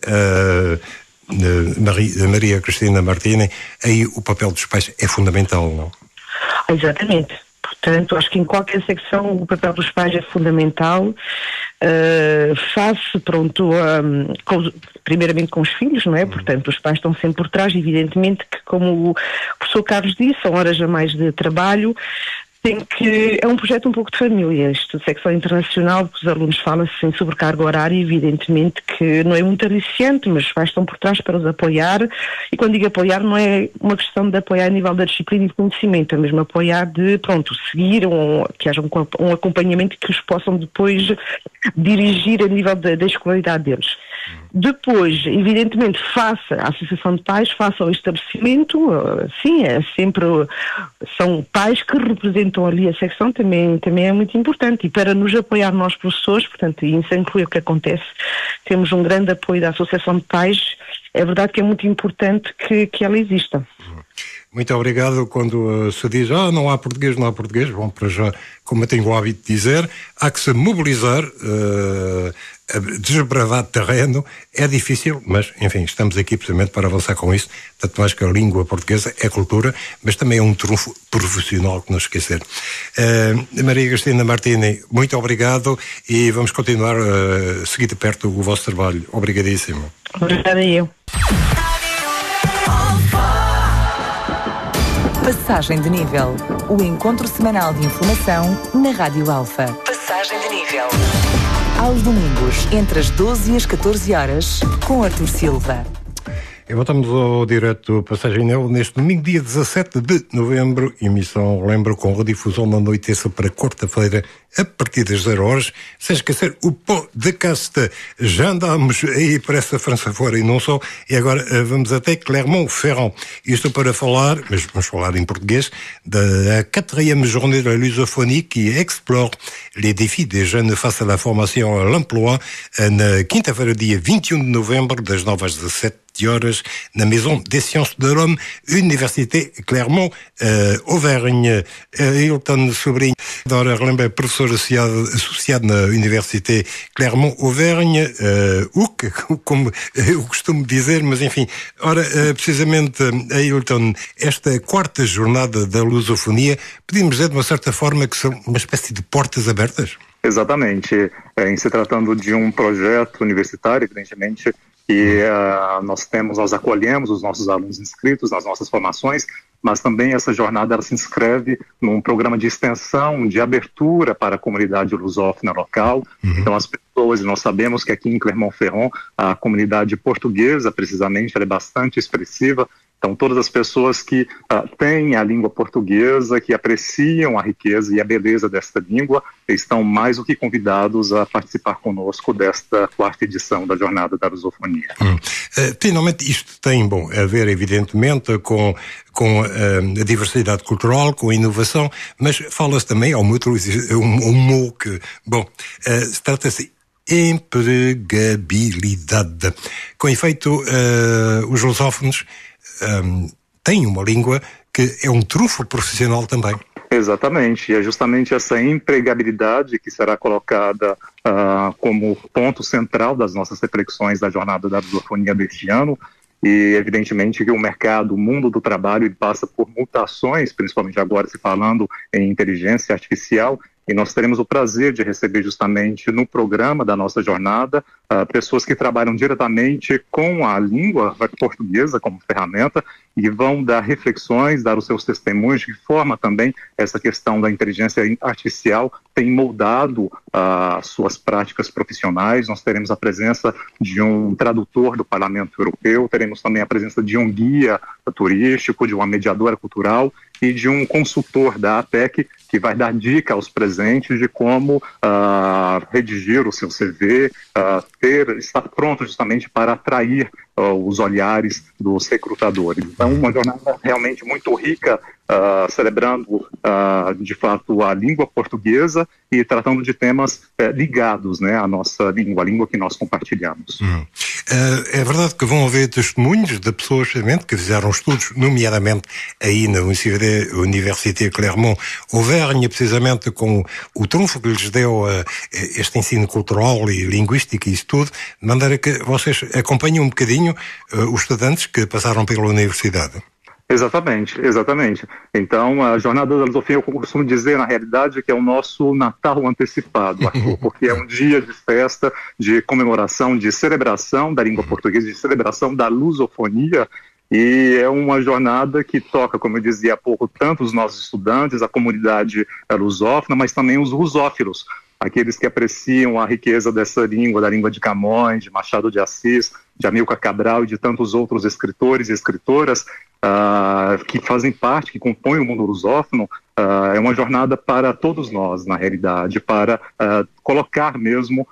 Speaker 2: uh, Maria, Maria Cristina Martini, aí o papel dos pais é fundamental, não?
Speaker 15: Exatamente. Portanto, acho que em qualquer secção o papel dos pais é fundamental, uh, face, pronto, um, com, primeiramente com os filhos, não é? Portanto, os pais estão sempre por trás, evidentemente que, como o professor Carlos disse, são horas a mais de trabalho, tem que, é um projeto um pouco de família, isto de secção internacional, que os alunos falam-se sem sobrecarga horária, evidentemente que não é muito aliciante, mas os pais estão por trás para os apoiar, e quando digo apoiar não é uma questão de apoiar a nível da disciplina e de conhecimento, é mesmo apoiar de, pronto, seguir, um, que haja um, um acompanhamento que os possam depois dirigir a nível da, da escolaridade deles. Depois, evidentemente, faça a Associação de Pais, faça o estabelecimento, sim, é sempre, são pais que representam ali a secção, também, também é muito importante, e para nos apoiar nós professores, portanto, e em Saint-Cloud o que acontece, temos um grande apoio da Associação de Pais, é verdade que é muito importante que, que ela exista.
Speaker 2: Muito obrigado. Quando uh, se diz, ah, não há português, não há português, bom, para já, como eu tenho o hábito de dizer, há que se mobilizar, uh, desbravar terreno, é difícil, mas, enfim, estamos aqui precisamente para avançar com isso, tanto mais que a língua portuguesa é cultura, mas também é um trunfo profissional que não esquecer. Uh, Maria Cristina Martini, muito obrigado e vamos continuar a uh, seguir de perto o vosso trabalho. Obrigadíssimo.
Speaker 15: Obrigada eu.
Speaker 1: Passagem de nível. O encontro semanal de informação na Rádio Alfa. Passagem de nível. Aos domingos, entre as doze e as catorze horas, com Artur Silva.
Speaker 2: E voltamos ao direto Passagem Nível neste domingo, dia dezassete de novembro, emissão, lembro, com redifusão na noite para quarta-feira, a partir das zero horas, sem esquecer o podcast. Já andámos aí para essa França fora e não só, e agora vamos até Clermont-Ferrand. Isto para falar, mas vamos falar em português, da quatrième journée de la lusophonie qui explore les défis des jeunes face à la formation à l'emploi, na quinta-feira, dia vinte e um de novembro, das nove às dezassete horas, na Maison des Sciences de l'Homme, Université Clermont-Auvergne. Uh, Hilton Sobrinho, agora relembra, professor associado, associado na Université Clermont-Auvergne, uh, U C, como eu costumo dizer, mas enfim, ora, uh, precisamente, uh, Hilton, esta quarta jornada da lusofonia, podemos dizer de uma certa forma que são uma espécie de portas abertas?
Speaker 16: Exatamente. É, em se tratando de um projeto universitário, evidentemente, e uh, nós temos, nós acolhemos os nossos alunos inscritos nas nossas formações, mas também essa jornada ela se inscreve num programa de extensão, de abertura para a comunidade lusófona local. Uhum. Então as pessoas, nós sabemos que aqui em Clermont-Ferrand a comunidade portuguesa, precisamente, ela é bastante expressiva, Então, todas as pessoas que uh, têm a língua portuguesa, que apreciam a riqueza e a beleza desta língua, estão mais do que convidados a participar conosco desta quarta edição da Jornada da Lusofonia.
Speaker 2: Hum. Uh, finalmente, isto tem, bom, a ver, evidentemente, com, com uh, a diversidade cultural, com a inovação, mas fala-se também, há um outro um, um mot que, bom, uh, trata-se empregabilidade. Com efeito, uh, os lusófonos um, têm uma língua que é um trunfo profissional também.
Speaker 16: Exatamente, e é justamente essa empregabilidade que será colocada uh, como ponto central das nossas reflexões da Jornada da Lusofonia deste ano. E evidentemente que o mercado, o mundo do trabalho, ele passa por mutações, principalmente agora se falando em inteligência artificial, e nós teremos o prazer de receber justamente no programa da nossa jornada uh, pessoas que trabalham diretamente com a língua portuguesa como ferramenta e vão dar reflexões, dar os seus testemunhos, de que forma também essa questão da inteligência artificial tem moldado uh, suas práticas profissionais. Nós teremos a presença de um tradutor do Parlamento Europeu, teremos também a presença de um guia turístico, de uma mediadora cultural e de um consultor da A P E C que vai dar dica aos presentes de como uh, redigir o seu C V, uh, ter, estar pronto justamente para atrair uh, os olhares dos recrutadores. Então, uma jornada realmente muito rica, uh, celebrando uh, de fato a língua portuguesa e tratando de temas uh, ligados, né, à nossa língua, a língua que nós compartilhamos.
Speaker 2: Hum. Uh, é verdade que vão haver testemunhos de pessoas que fizeram estudos, nomeadamente aí na Université Clermont-Auvergne, precisamente com o trunfo que lhes deu uh, este ensino cultural e linguístico e isso tudo, de maneira que vocês acompanham um bocadinho uh, os estudantes que passaram pela universidade.
Speaker 16: Exatamente, exatamente. Então, a Jornada da Lusofonia, eu costumo dizer, na realidade, que é o nosso Natal antecipado, Arthur, porque é um dia de festa, de comemoração, de celebração da língua portuguesa, de celebração da lusofonia, e é uma jornada que toca, como eu dizia há pouco, tanto os nossos estudantes, a comunidade lusófona, mas também os lusófilos, aqueles que apreciam a riqueza dessa língua, da língua de Camões, de Machado de Assis, de Amílcar Cabral e de tantos outros escritores e escritoras uh, que fazem parte, que compõem o mundo lusófono. Uh, é uma jornada para todos nós, na realidade, para uh, colocar mesmo,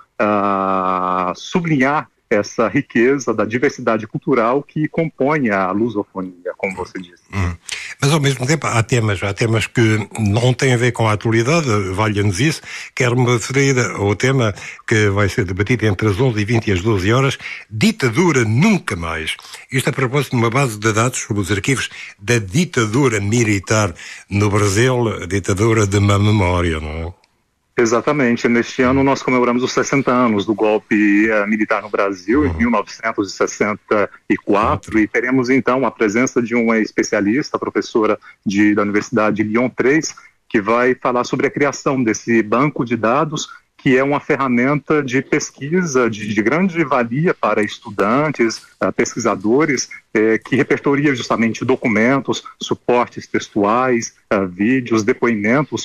Speaker 16: uh, sublinhar essa riqueza da diversidade cultural que compõe a lusofonia, como você disse.
Speaker 2: Hum. Mas ao mesmo tempo há temas, há temas que não têm a ver com a atualidade, valha-nos isso. Quero-me referir ao tema que vai ser debatido entre as onze e vinte e as doze horas, ditadura nunca mais. Isto a propósito de uma base de dados sobre os arquivos da ditadura militar no Brasil, a ditadura de má memória, não é?
Speaker 16: Exatamente. Neste ano nós comemoramos os sessenta anos do golpe uh, militar no Brasil, uhum. em mil novecentos e sessenta e quatro, uhum. e teremos então a presença de uma especialista, professora de, da Universidade Lyon três, que vai falar sobre a criação desse banco de dados, que é uma ferramenta de pesquisa de, de grande valia para estudantes, uh, pesquisadores, eh, que repertoria justamente documentos, suportes textuais, uh, vídeos, depoimentos,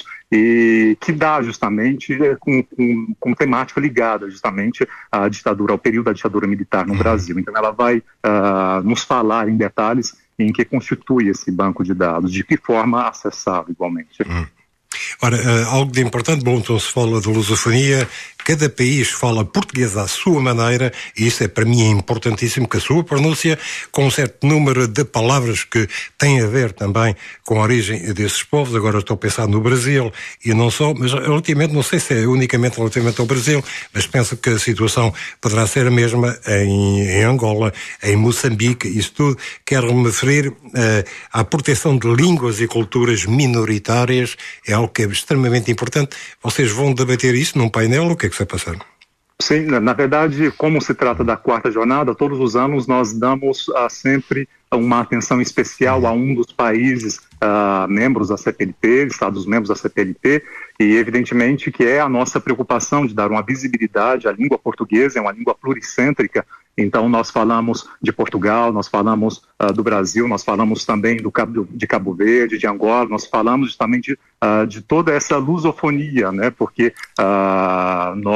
Speaker 16: e que dá justamente eh, com, com, com temática ligada justamente à ditadura, ao período da ditadura militar no uhum. Brasil. Então ela vai uh, nos falar em detalhes em que constitui esse banco de dados, de que forma acessá-lo igualmente.
Speaker 2: Uhum. Ora, uh, algo de importante, bom, então se fala de lusofonia, cada país fala português à sua maneira, e isso é para mim é importantíssimo, que a sua pronúncia, com um certo número de palavras que têm a ver também com a origem desses povos. Agora estou a pensar no Brasil, e não só, mas relativamente, não sei se é unicamente relativamente ao Brasil, mas penso que a situação poderá ser a mesma em, em Angola, em Moçambique, isso tudo. Quero-me referir uh, à proteção de línguas e culturas minoritárias, é algo que é extremamente importante. Vocês vão debater isso num painel, o que é que vai passar?
Speaker 16: Sim, na verdade, como se trata da quarta jornada, todos os anos nós damos uh, sempre uma atenção especial a um dos países uh, membros da C P L P, Estados membros da C P L P, e evidentemente que é a nossa preocupação de dar uma visibilidade à língua portuguesa, é uma língua pluricêntrica. Então nós falamos de Portugal, nós falamos uh, do Brasil, nós falamos também do Cabo, de Cabo Verde, de Angola, nós falamos justamente uh, de toda essa lusofonia, né? Porque uh, nós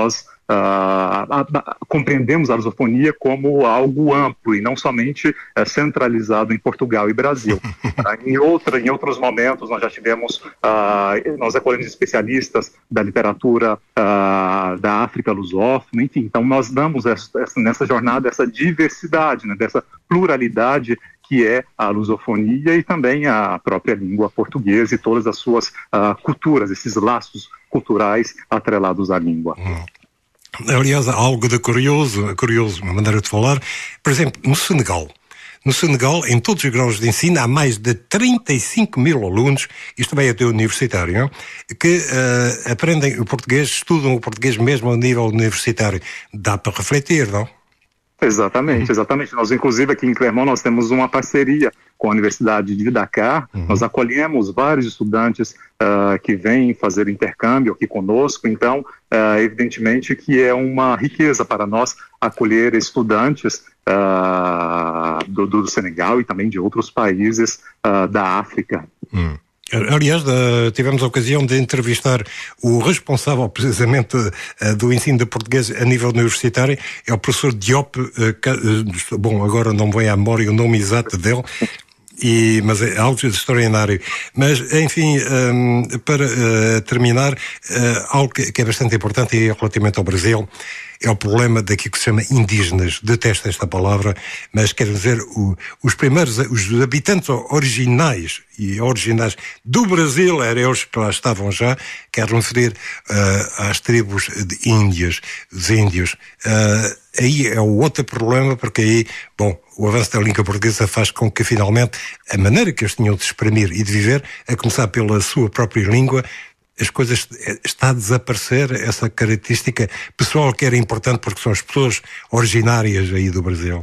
Speaker 16: uh, a, a, compreendemos a lusofonia como algo amplo e não somente uh, centralizado em Portugal e Brasil. uh, em, outra, em outros momentos nós já tivemos, uh, nós acolhemos especialistas da literatura uh, da África lusófona, enfim, então nós damos essa, essa, nessa jornada essa diversidade, né, dessa pluralidade que é a lusofonia e também a própria língua portuguesa e todas as suas uh, culturas, esses laços culturais atrelados à língua.
Speaker 2: Hum. Aliás, há algo de curioso, curioso, uma maneira de falar. Por exemplo, no Senegal, no Senegal, em todos os graus de ensino, há mais de trinta e cinco mil alunos, isto também é até universitário, não? Que uh, aprendem o português, estudam o português mesmo ao nível universitário. Dá para refletir, não?
Speaker 16: Exatamente, exatamente. Nós, inclusive, aqui em Clermont, nós temos uma parceria com a Universidade de Dakar. Uhum. Nós acolhemos vários estudantes uh, que vêm fazer intercâmbio aqui conosco. Então, uh, evidentemente que é uma riqueza para nós acolher estudantes uh, do, do Senegal e também de outros países uh, da África.
Speaker 2: Uhum. Aliás, tivemos a ocasião de entrevistar o responsável precisamente do ensino de português a nível universitário, é o professor Diop, bom, agora não me vem à memória o nome exato dele, E, mas é algo extraordinário. Mas, enfim, um, para uh, terminar, uh, algo que, que é bastante importante e relativamente ao Brasil é o problema daquilo que se chama indígenas. Detesto esta palavra, mas quero dizer o, os primeiros, os habitantes originais e originais do Brasil, eram eles que lá estavam já, quero referir uh, às tribos de índias, dos índios. Uh, aí é o outro problema, porque aí, bom, o avanço da língua portuguesa faz com que, finalmente, a maneira que eles tinham de exprimir e de viver, a começar pela sua própria língua, as coisas, está a desaparecer essa característica pessoal que era importante porque são as pessoas originárias aí do Brasil.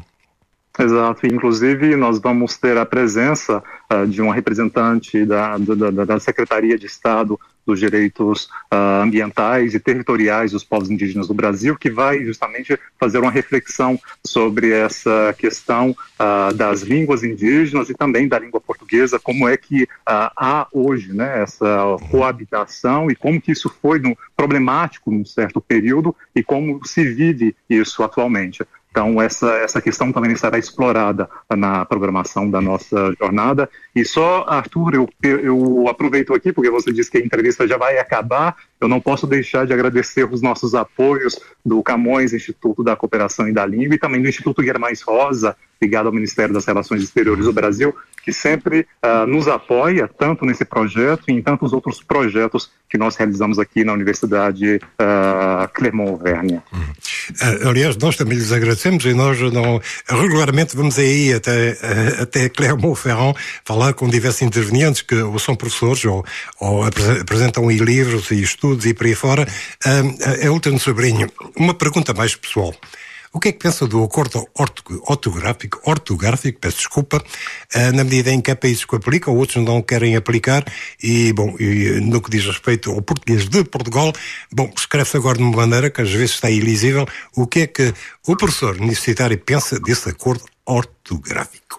Speaker 16: Exato, inclusive nós vamos ter a presença uh, de uma representante da, da, da Secretaria de Estado dos Direitos uh, Ambientais e Territoriais dos Povos Indígenas do Brasil, que vai justamente fazer uma reflexão sobre essa questão uh, das línguas indígenas e também da língua portuguesa, como é que uh, há hoje, né, essa coabitação e como que isso foi no, problemático num certo período e como se vive isso atualmente. Então, essa, essa questão também estará explorada na programação da nossa jornada. E só, Arthur, eu, eu aproveito aqui, porque você disse que a entrevista já vai acabar, eu não posso deixar de agradecer os nossos apoios do Camões, Instituto da Cooperação e da Língua, e também do Instituto Guimarães Rosa, ligado ao Ministério das Relações Exteriores do Brasil, que sempre uh, nos apoia, tanto nesse projeto e em tantos outros projetos que nós realizamos aqui na Universidade uh, Clermont-Auvergne.
Speaker 2: Hum. Uh, aliás, nós também lhes agradecemos e nós não, regularmente vamos aí até, uh, até Clermont-Ferrand falar com diversos intervenientes que ou são professores ou, ou apresentam aí livros e estudos e por aí fora. Uh, a Ultano Sobrinho, uma pergunta mais pessoal. O que é que pensa do acordo ortográfico, ortográfico, peço desculpa, na medida em que há países que aplicam, outros não querem aplicar, e, bom, e no que diz respeito ao português de Portugal, bom, escreve-se agora de uma maneira que às vezes está ilisível. O que é que o professor universitário pensa desse acordo ortográfico?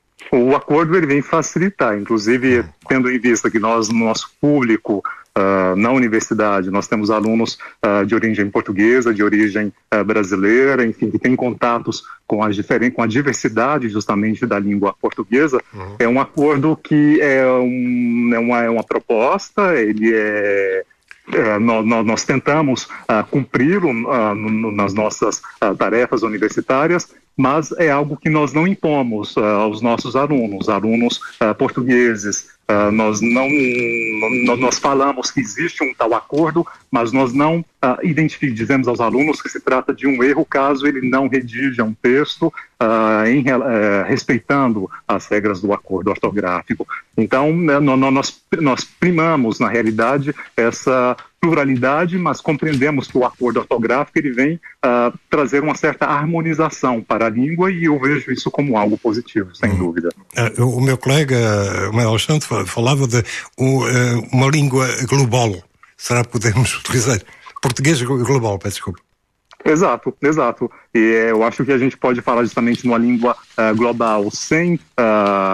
Speaker 16: O acordo ele vem facilitar, inclusive, hum. tendo em vista que nós, no nosso público, Uh, na universidade, nós temos alunos uh, de origem portuguesa, de origem uh, brasileira, enfim, que têm contatos com a, diferen- com a diversidade justamente da língua portuguesa. Uhum. É um acordo que é, um, é, uma, é uma proposta, ele é... É, nós, nós tentamos uh, cumpri-lo uh, no, nas nossas uh, tarefas universitárias, mas é algo que nós não impomos uh, aos nossos alunos, alunos uh, portugueses. Uh, nós não nós, nós falamos que existe um tal acordo, mas nós não uh, identificamos, dizemos aos alunos que se trata de um erro caso ele não redija um texto uh, em, uh, respeitando as regras do acordo ortográfico. Então, né, nós, nós primamos, na realidade, essa pluralidade, mas compreendemos que o acordo ortográfico ele vem uh, trazer uma certa harmonização para a língua e eu vejo isso como algo positivo, sem hum. dúvida.
Speaker 2: Uh, o meu colega, o meu Alexandre, falava de uh, uma língua global. Será que podemos utilizar português global? Peço desculpa.
Speaker 16: Exato, exato. E eu acho que a gente pode falar justamente numa língua uh, global sem... Uh,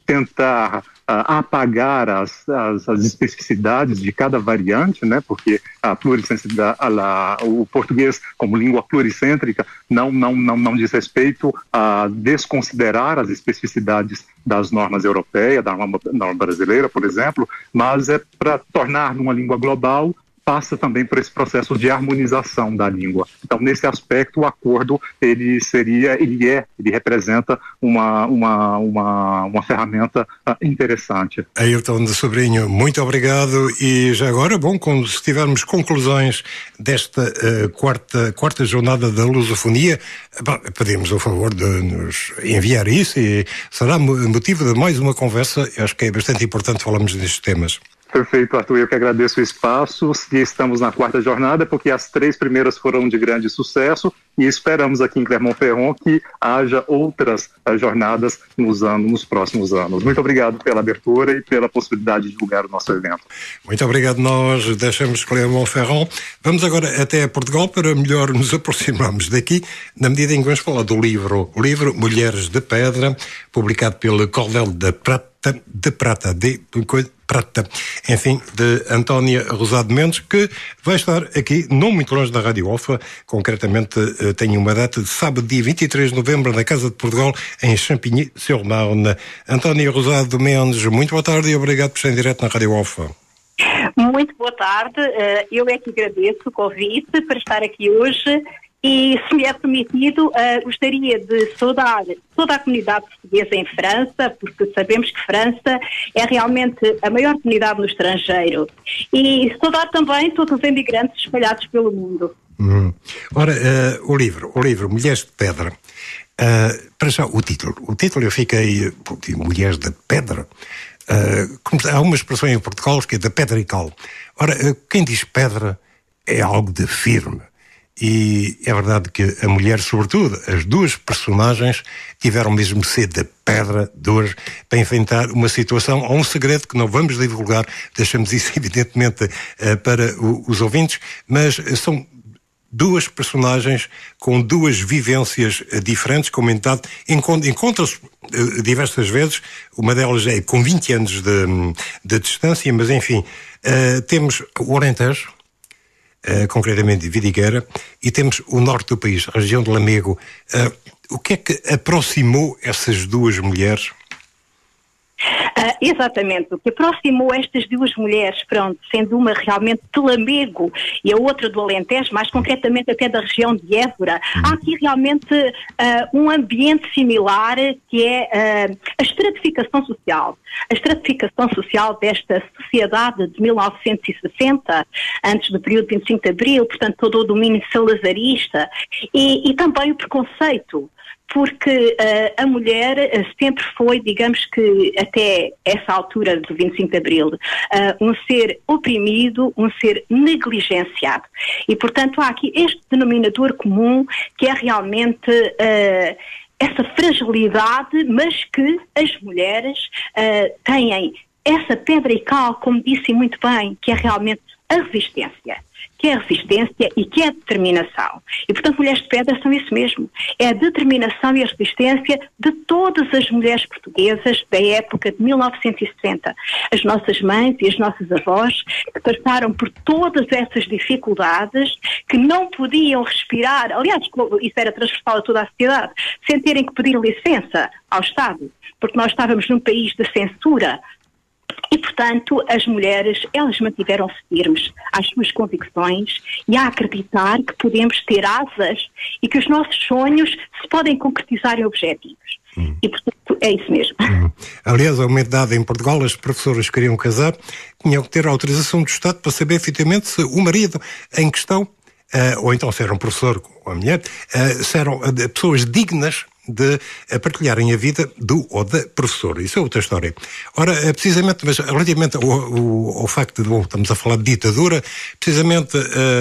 Speaker 16: tentar uh, apagar as, as, as especificidades de cada variante, né? Porque a pluricentricidade, a, a, o português como língua pluricêntrica não, não, não, não diz respeito a desconsiderar as especificidades das normas europeias, da norma, norma brasileira, por exemplo, mas é para tornar uma língua global, passa também por esse processo de harmonização da língua. Então, nesse aspecto, o acordo, ele seria, ele é, ele representa uma, uma, uma, uma ferramenta uh, interessante.
Speaker 2: Ayrton de Sobrinho, muito obrigado. E já agora, bom, quando tivermos conclusões desta uh, quarta, quarta jornada da lusofonia, bom, pedimos o favor de nos enviar isso e será motivo de mais uma conversa. Eu acho que é bastante importante falarmos destes temas.
Speaker 16: Perfeito, Arthur. Eu que agradeço o espaço. E estamos na quarta jornada, porque as três primeiras foram de grande sucesso e esperamos aqui em Clermont-Ferrand que haja outras uh, jornadas nos, anos, nos próximos anos. Muito obrigado pela abertura e pela possibilidade de divulgar o nosso evento.
Speaker 2: Muito obrigado. Nós deixamos Clermont-Ferrand. Vamos agora até Portugal para melhor nos aproximarmos daqui, na medida em que vamos falar do livro, o livro Mulheres de Pedra, publicado pelo Cordel de Prata, de Prata, de Prata, enfim, de Antónia Rosado Mendes, que vai estar aqui, não muito longe da Rádio Alfa, concretamente tem uma data de sábado, dia vinte e três de novembro, na Casa de Portugal, em Champigny-sur-Marne. Antónia Rosado Mendes, muito boa tarde e obrigado por estar em direto na Rádio Alfa.
Speaker 17: Muito boa tarde, eu é que agradeço o convite para estar aqui hoje. E, se me é permitido, uh, gostaria de saudar toda a comunidade portuguesa em França, porque sabemos que França é realmente a maior comunidade no estrangeiro. E saudar também todos os imigrantes espalhados pelo mundo.
Speaker 2: Hum. Ora, uh, o livro, o livro Mulheres de Pedra, uh, para já o título. O título eu fiquei, Mulheres de Pedra. Uh, como, há uma expressão em Portugal que é da pedra e cal. Ora, uh, quem diz pedra é algo de firme. E é verdade que a mulher, sobretudo, as duas personagens tiveram mesmo de ser de pedra, de ouro, para enfrentar uma situação, ou um segredo que não vamos divulgar, deixamos isso evidentemente para os ouvintes, mas são duas personagens com duas vivências diferentes, comentado, encontram-se diversas vezes, uma delas é com vinte anos de, de distância, mas enfim, temos o Alentejo, Uh, concretamente Vidigueira, e temos o norte do país, a região de Lamego. Uh, o que é que aproximou essas duas mulheres?
Speaker 17: Uh, exatamente, o que aproximou estas duas mulheres, pronto, sendo uma realmente de Lamego e a outra do Alentejo, mais concretamente até da região de Évora, hum. há aqui realmente uh, um ambiente similar que é uh, a estratificação social. A estratificação social desta sociedade de mil novecentos e sessenta, antes do período de vinte e cinco de Abril, portanto todo o domínio salazarista, e, e também o preconceito, porque uh, a mulher uh, sempre foi, digamos que até essa altura do vinte e cinco de Abril, uh, um ser oprimido, um ser negligenciado. E, portanto, há aqui este denominador comum que é realmente uh, essa fragilidade, mas que as mulheres uh, têm essa pedra e cal, como disse muito bem, que é realmente a resistência. Que é a resistência e que é a determinação. E, portanto, Mulheres de Pedra são isso mesmo. É a determinação e a resistência de todas as mulheres portuguesas da época de mil novecentos e sessenta. As nossas mães e as nossas avós que passaram por todas essas dificuldades, que não podiam respirar, aliás, isso era transversal a toda a sociedade, sem terem que pedir licença ao Estado, porque nós estávamos num país de censura. E, portanto, as mulheres, elas mantiveram-se firmes às suas convicções e a acreditar que podemos ter asas e que os nossos sonhos se podem concretizar em objetivos. Hum. E, portanto, é isso mesmo.
Speaker 2: Hum. Aliás, a uma idade em Portugal, as professoras queriam casar, tinham que ter a autorização do Estado para saber, efetivamente, se o marido em questão, uh, ou então se era um professor ou a mulher, uh, se eram uh, pessoas dignas de partilharem a vida do ou da professora. Isso é outra história. Ora, precisamente, mas relativamente ao, ao, ao facto de, bom, estamos a falar de ditadura, precisamente,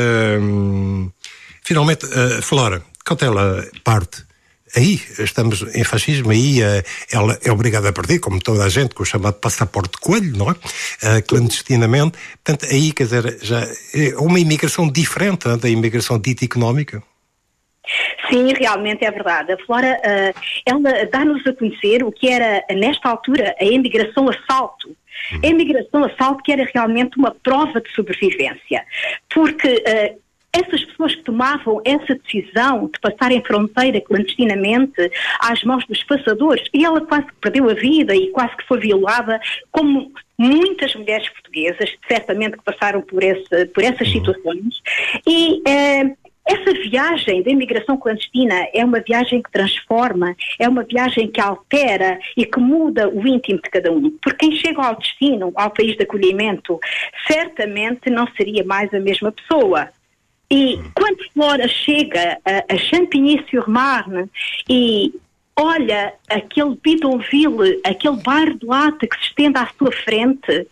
Speaker 2: uh, finalmente, uh, Flora, quando ela parte, aí estamos em fascismo, aí uh, ela é obrigada a partir, como toda a gente, com o chamado passaporte coelho, não é? Uh, clandestinamente. Portanto, aí, quer dizer, já é uma imigração diferente da imigração dita económica.
Speaker 17: Sim, realmente é verdade. A Flora, uh, ela dá-nos a conhecer o que era, nesta altura, a emigração assalto. A emigração assalto que era realmente uma prova de sobrevivência. Porque uh, essas pessoas que tomavam essa decisão de passarem a fronteira clandestinamente às mãos dos passadores, e ela quase que perdeu a vida e quase que foi violada, como muitas mulheres portuguesas, certamente que passaram por, esse, por essas situações. E... Uh, Essa viagem da imigração clandestina é uma viagem que transforma, é uma viagem que altera e que muda o íntimo de cada um. Porque quem chega ao destino, ao país de acolhimento, certamente não seria mais a mesma pessoa. E quando Flora chega a, a Champigny-sur-Marne e olha aquele bidonville, aquele bairro de lata que se estende à sua frente,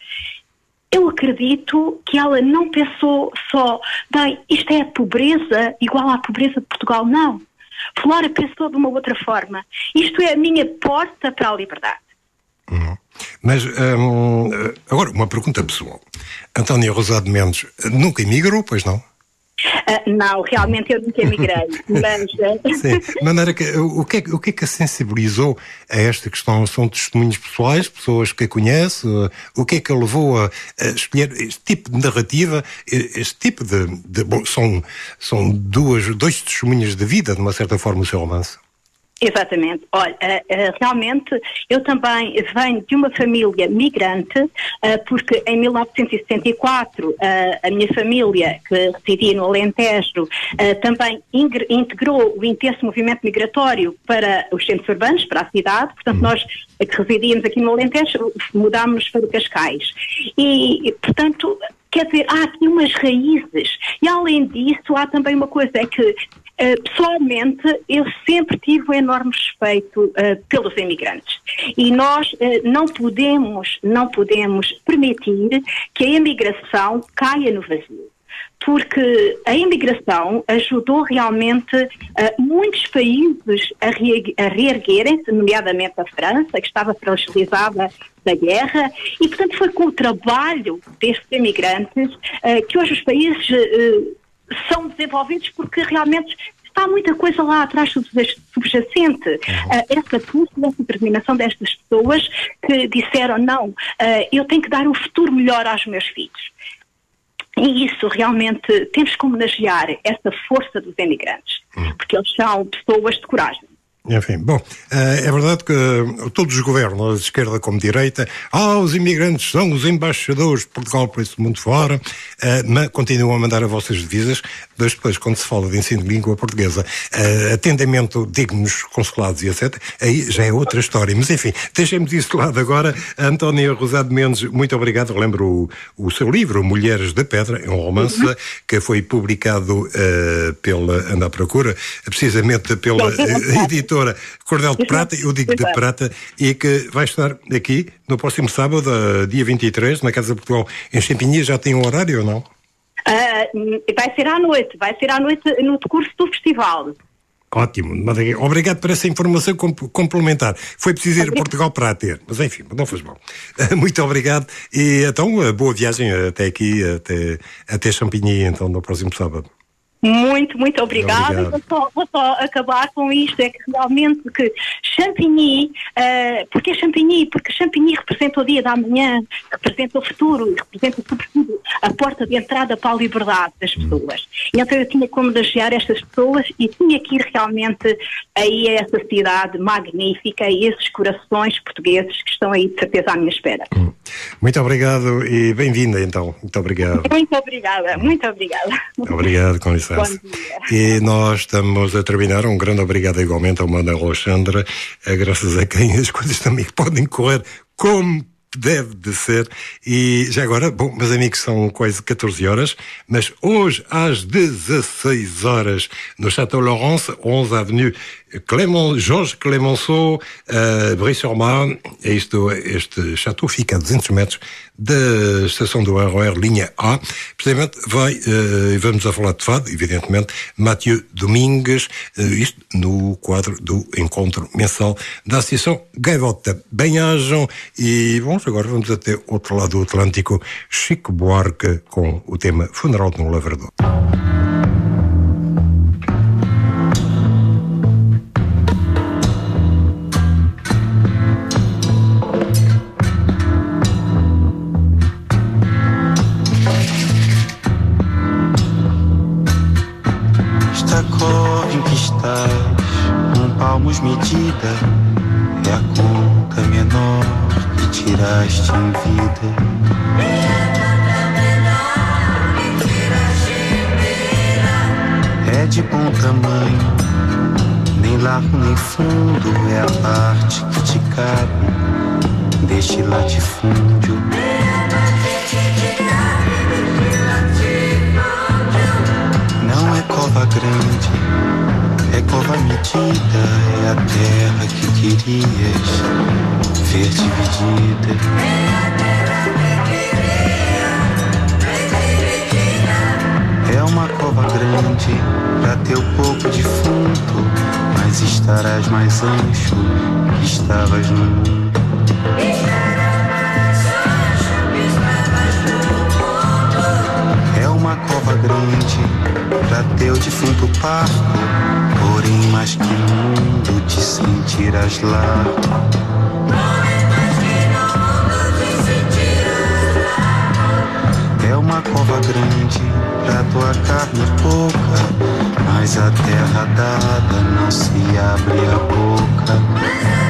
Speaker 17: eu acredito que ela não pensou só, bem, isto é a pobreza igual à pobreza de Portugal. Não. Flora pensou de uma outra forma. Isto é a minha porta para a liberdade.
Speaker 2: Uhum. Mas, hum, agora, uma pergunta pessoal. Antónia Rosado Mendes nunca emigrou, pois não?
Speaker 17: Uh, não, realmente eu nunca emigrei, mas...
Speaker 2: Sim, de maneira que, o, que é, o que é que a sensibilizou a esta questão? São testemunhos pessoais, pessoas que a conhecem? O que é que a levou a, a escolher este tipo de narrativa, este tipo de... de bom, são são duas, dois testemunhos de vida, de uma certa forma, o seu romance.
Speaker 17: Exatamente. Olha, uh, uh, realmente eu também venho de uma família migrante, uh, porque em mil novecentos e sessenta e quatro uh, a minha família, que residia no Alentejo, uh, também integrou o intenso movimento migratório para os centros urbanos, para a cidade. Portanto, nós que residíamos aqui no Alentejo mudámos para Cascais. E, portanto, quer dizer, há aqui umas raízes. E além disso, há também uma coisa, é que Uh, pessoalmente, eu sempre tive um enorme respeito uh, pelos imigrantes. E nós uh, não podemos, não podemos permitir que a imigração caia no vazio. Porque a imigração ajudou realmente uh, muitos países a, re- a reerguerem-se, nomeadamente a França, que estava fragilizada da guerra, e portanto foi com o trabalho destes imigrantes uh, que hoje os países... Uh, são desenvolvidos, porque realmente está muita coisa lá atrás subjacente. Uh, essa força, essa determinação destas pessoas que disseram, não, uh, eu tenho que dar um futuro melhor aos meus filhos. E isso realmente temos que homenagear essa força dos imigrantes, porque eles são pessoas de coragem.
Speaker 2: Enfim, bom, é verdade que todos os governos, de esquerda como de direita, ah, os imigrantes são os embaixadores de Portugal por esse mundo fora, mas continuam a mandar as vossas divisas, mas depois, quando se fala de ensino de língua portuguesa, atendimento dignos, consulados e etcétera, aí já é outra história. Mas enfim, deixemos isso de lado agora. Antónia Rosado Mendes, muito obrigado. Relembro o, o seu livro, Mulheres de Pedra, é um romance uhum. que foi publicado uh, pela Anda à Procura, precisamente pela uh, editora Cordel de Prata, eu digo de Prata, e que vai estar aqui no próximo sábado, dia vinte e três, na Casa de Portugal, em Champigny. Já tem um horário ou não?
Speaker 17: Uh, vai ser à noite, vai ser à noite no decurso do festival.
Speaker 2: Ótimo, obrigado por essa informação complementar. Foi preciso ir a Portugal para a ter, mas enfim, não faz mal. Muito obrigado e então boa viagem até aqui, até, até Champigny, então, no próximo sábado.
Speaker 17: Muito, muito obrigada. Vou só, vou só acabar com isto, é que realmente que Champigny, uh, porque é Champigny? Porque Champigny representa o dia da manhã, representa o futuro, representa sobretudo a porta de entrada para a liberdade das pessoas. E então eu tinha que homenagear estas pessoas e tinha que ir realmente aí a essa cidade magnífica e esses corações portugueses que estão aí de certeza à minha espera.
Speaker 2: Muito obrigado e bem-vinda então. Muito obrigado.
Speaker 17: Muito obrigada, muito obrigada.
Speaker 2: Obrigado, com licença. E nós estamos a terminar. Um grande obrigado igualmente ao Manuel Alexandre, graças a quem as coisas também podem correr como deve de ser. E já agora, bom, meus amigos, são quase catorze horas, mas hoje às dezasseis horas no Château Laurence, onze avenue Clément, Georges Clemenceau, uh, Brie-sur-Marne. É isto, este chateau fica a duzentos metros da estação do R E R, linha A. Precisamente vai, uh, vamos a falar de fado, evidentemente, Mathieu Domingues, uh, isto no quadro do encontro mensal da Associação Gaivota. Bem-ajam e, bom, agora vamos até outro lado do Atlântico, Chico Buarque com o tema Funeral de um Lavrador.
Speaker 18: que estás com palmos medida, é a conta menor que tiraste em vida. É de bom tamanho, nem largo nem fundo, é a parte que te cabe deste latifúndio. Não é cova grande, é cova medida, é a terra que querias ver dividida. É uma cova grande pra teu pouco defunto, mas estarás mais ancho que estavas no mundo. É uma cova grande pra teu defunto parco, porém mais que mundo te sentirás lá. É uma cova grande pra tua carne pouca, mas a terra dada não se abre a boca.